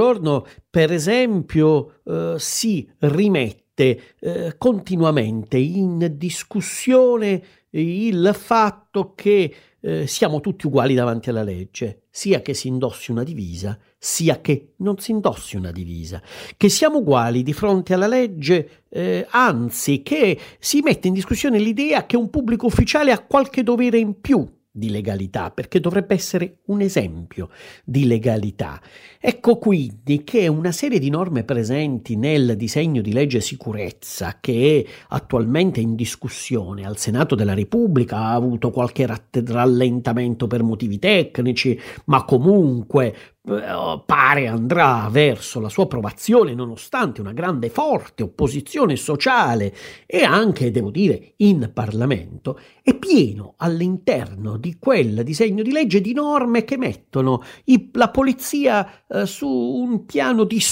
per esempio, si rimette continuamente in discussione il fatto che siamo tutti uguali davanti alla legge, sia che si indossi una divisa, sia che non si indossi una divisa, che siamo uguali di fronte alla legge, anzi che si mette in discussione l'idea che un pubblico ufficiale ha qualche dovere in più di legalità, perché dovrebbe essere un esempio di legalità. Ecco quindi che una serie di norme presenti nel disegno di legge sicurezza, che è attualmente in discussione al Senato della Repubblica, ha avuto qualche rallentamento per motivi tecnici, ma comunque pare andrà verso la sua approvazione nonostante una grande forte opposizione sociale e anche, devo dire, in Parlamento, è pieno all'interno di quel disegno di legge di norme che mettono la polizia su un piano di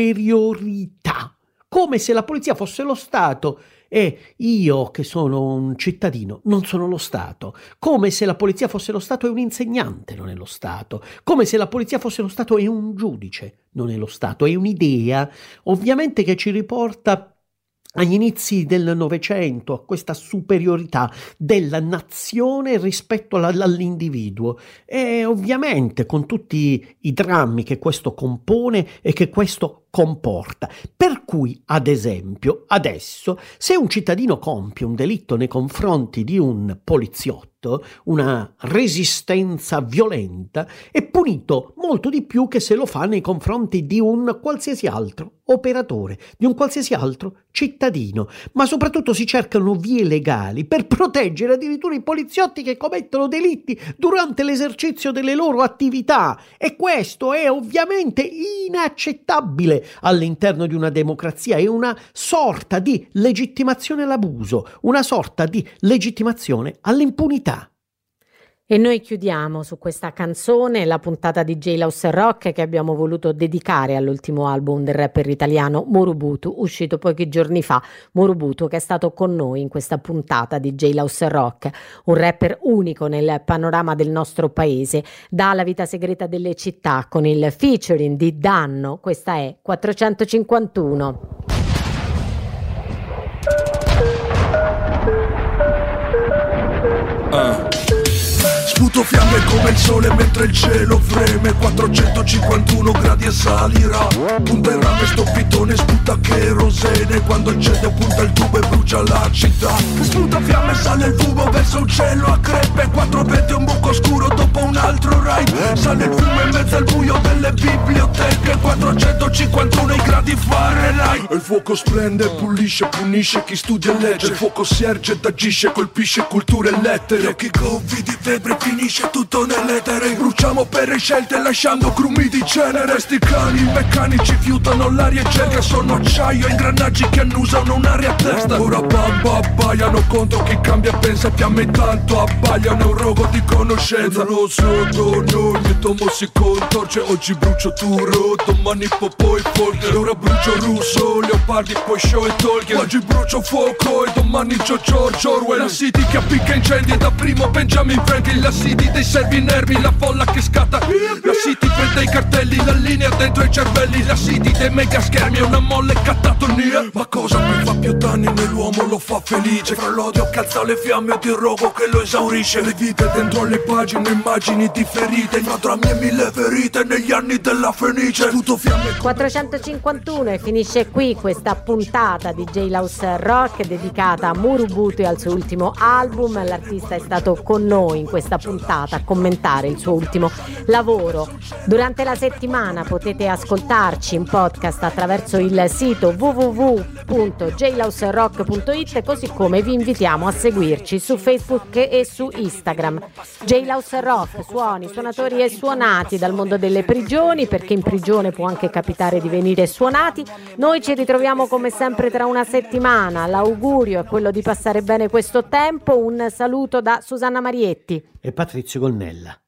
superiorità, come se la polizia fosse lo Stato e io, che sono un cittadino, non sono lo Stato, come se la polizia fosse lo Stato e un insegnante non è lo Stato, come se la polizia fosse lo Stato e un giudice non è lo Stato. È un'idea ovviamente che ci riporta agli inizi del Novecento, a questa superiorità della nazione rispetto all'individuo, e ovviamente con tutti i drammi che questo compone e che questo comporta. Per cui, ad esempio, adesso, se un cittadino compie un delitto nei confronti di un poliziotto, una resistenza violenta, è punito molto di più che se lo fa nei confronti di un qualsiasi altro operatore, di un qualsiasi altro cittadino. Ma soprattutto si cercano vie legali per proteggere addirittura i poliziotti che commettono delitti durante l'esercizio delle loro attività, e questo è ovviamente inaccettabile all'interno di una democrazia. È una sorta di legittimazione all'abuso, una sorta di legittimazione all'impunità. E noi chiudiamo su questa canzone la puntata di Jailhouse Rock che abbiamo voluto dedicare all'ultimo album del rapper italiano Moro Butu, uscito pochi giorni fa. Moro Butu, che è stato con noi in questa puntata di Jailhouse Rock, un rapper unico nel panorama del nostro paese. Dalla vita segreta delle città, con il featuring di Danno, questa è 451. Sputo fiamme come il sole mentre il cielo freme, 451 gradi e salirà. Punta il rame sto pitone, sputa kerosene, quando accende punta il tubo e brucia la città. Sputa fiamme, sale il fumo verso il cielo a crepe, 4 venti e un buco scuro dopo un altro ride. Sale il fumo in mezzo al buio delle biblioteche, 451 i gradi Fahrenheit. E il fuoco splende, pulisce, punisce chi studia e legge. Il fuoco si erge ed agisce, colpisce culture e lettere. Occhi gonfi di febbre, finisce tutto nell'etere. Bruciamo per le scelte lasciando grumi di cenere. Sti cani meccanici fiutano l'aria e cerca. Sono acciaio, ingranaggi che annusano un'aria a testa. Ora bamba abbaiano contro chi cambia pensa. Fiamme tanto abbagliano, è un rogo di conoscenza. Non lo so, ogni tomo si contorce. Oggi brucio Turo, domani Popò e Folger. Ora brucio Russo, Leopardi, poi Show e Tolkien. Oggi brucio fuoco e domani George Orwell. La City che appicca incendi da primo Benjamin Franklin. La City dei servi inermi, la folla che scatta. La City prende i cartelli, la linea dentro i cervelli. La City dei mega schermi è una molle catatonia. Ma cosa mi fa più danni nell'uomo lo fa felice? Fra l'odio calza le fiamme ed il rogo che lo esaurisce. Le vite dentro le pagine, immagini di ferite. Fra drammi e 1000 ferite negli anni della Fenice. Sputo fiamme 451 e finisce qui questa puntata di Jailhouse Rock dedicata a Moro Butu e al suo ultimo album. L'artista è stato con noi in questa puntata a commentare il suo ultimo lavoro. Durante la settimana potete ascoltarci in podcast attraverso il sito www.jailhouserock.it, così come vi invitiamo a seguirci su Facebook e su Instagram. Jailhouse Rock, suoni, suonatori e suonati dal mondo delle prigioni, perché in prigione può anche capitare di venire suonati suonati. Noi ci ritroviamo come sempre tra una settimana. L'augurio è quello di passare bene questo tempo. Un saluto da Susanna Marietti e Patrizio Gonnella.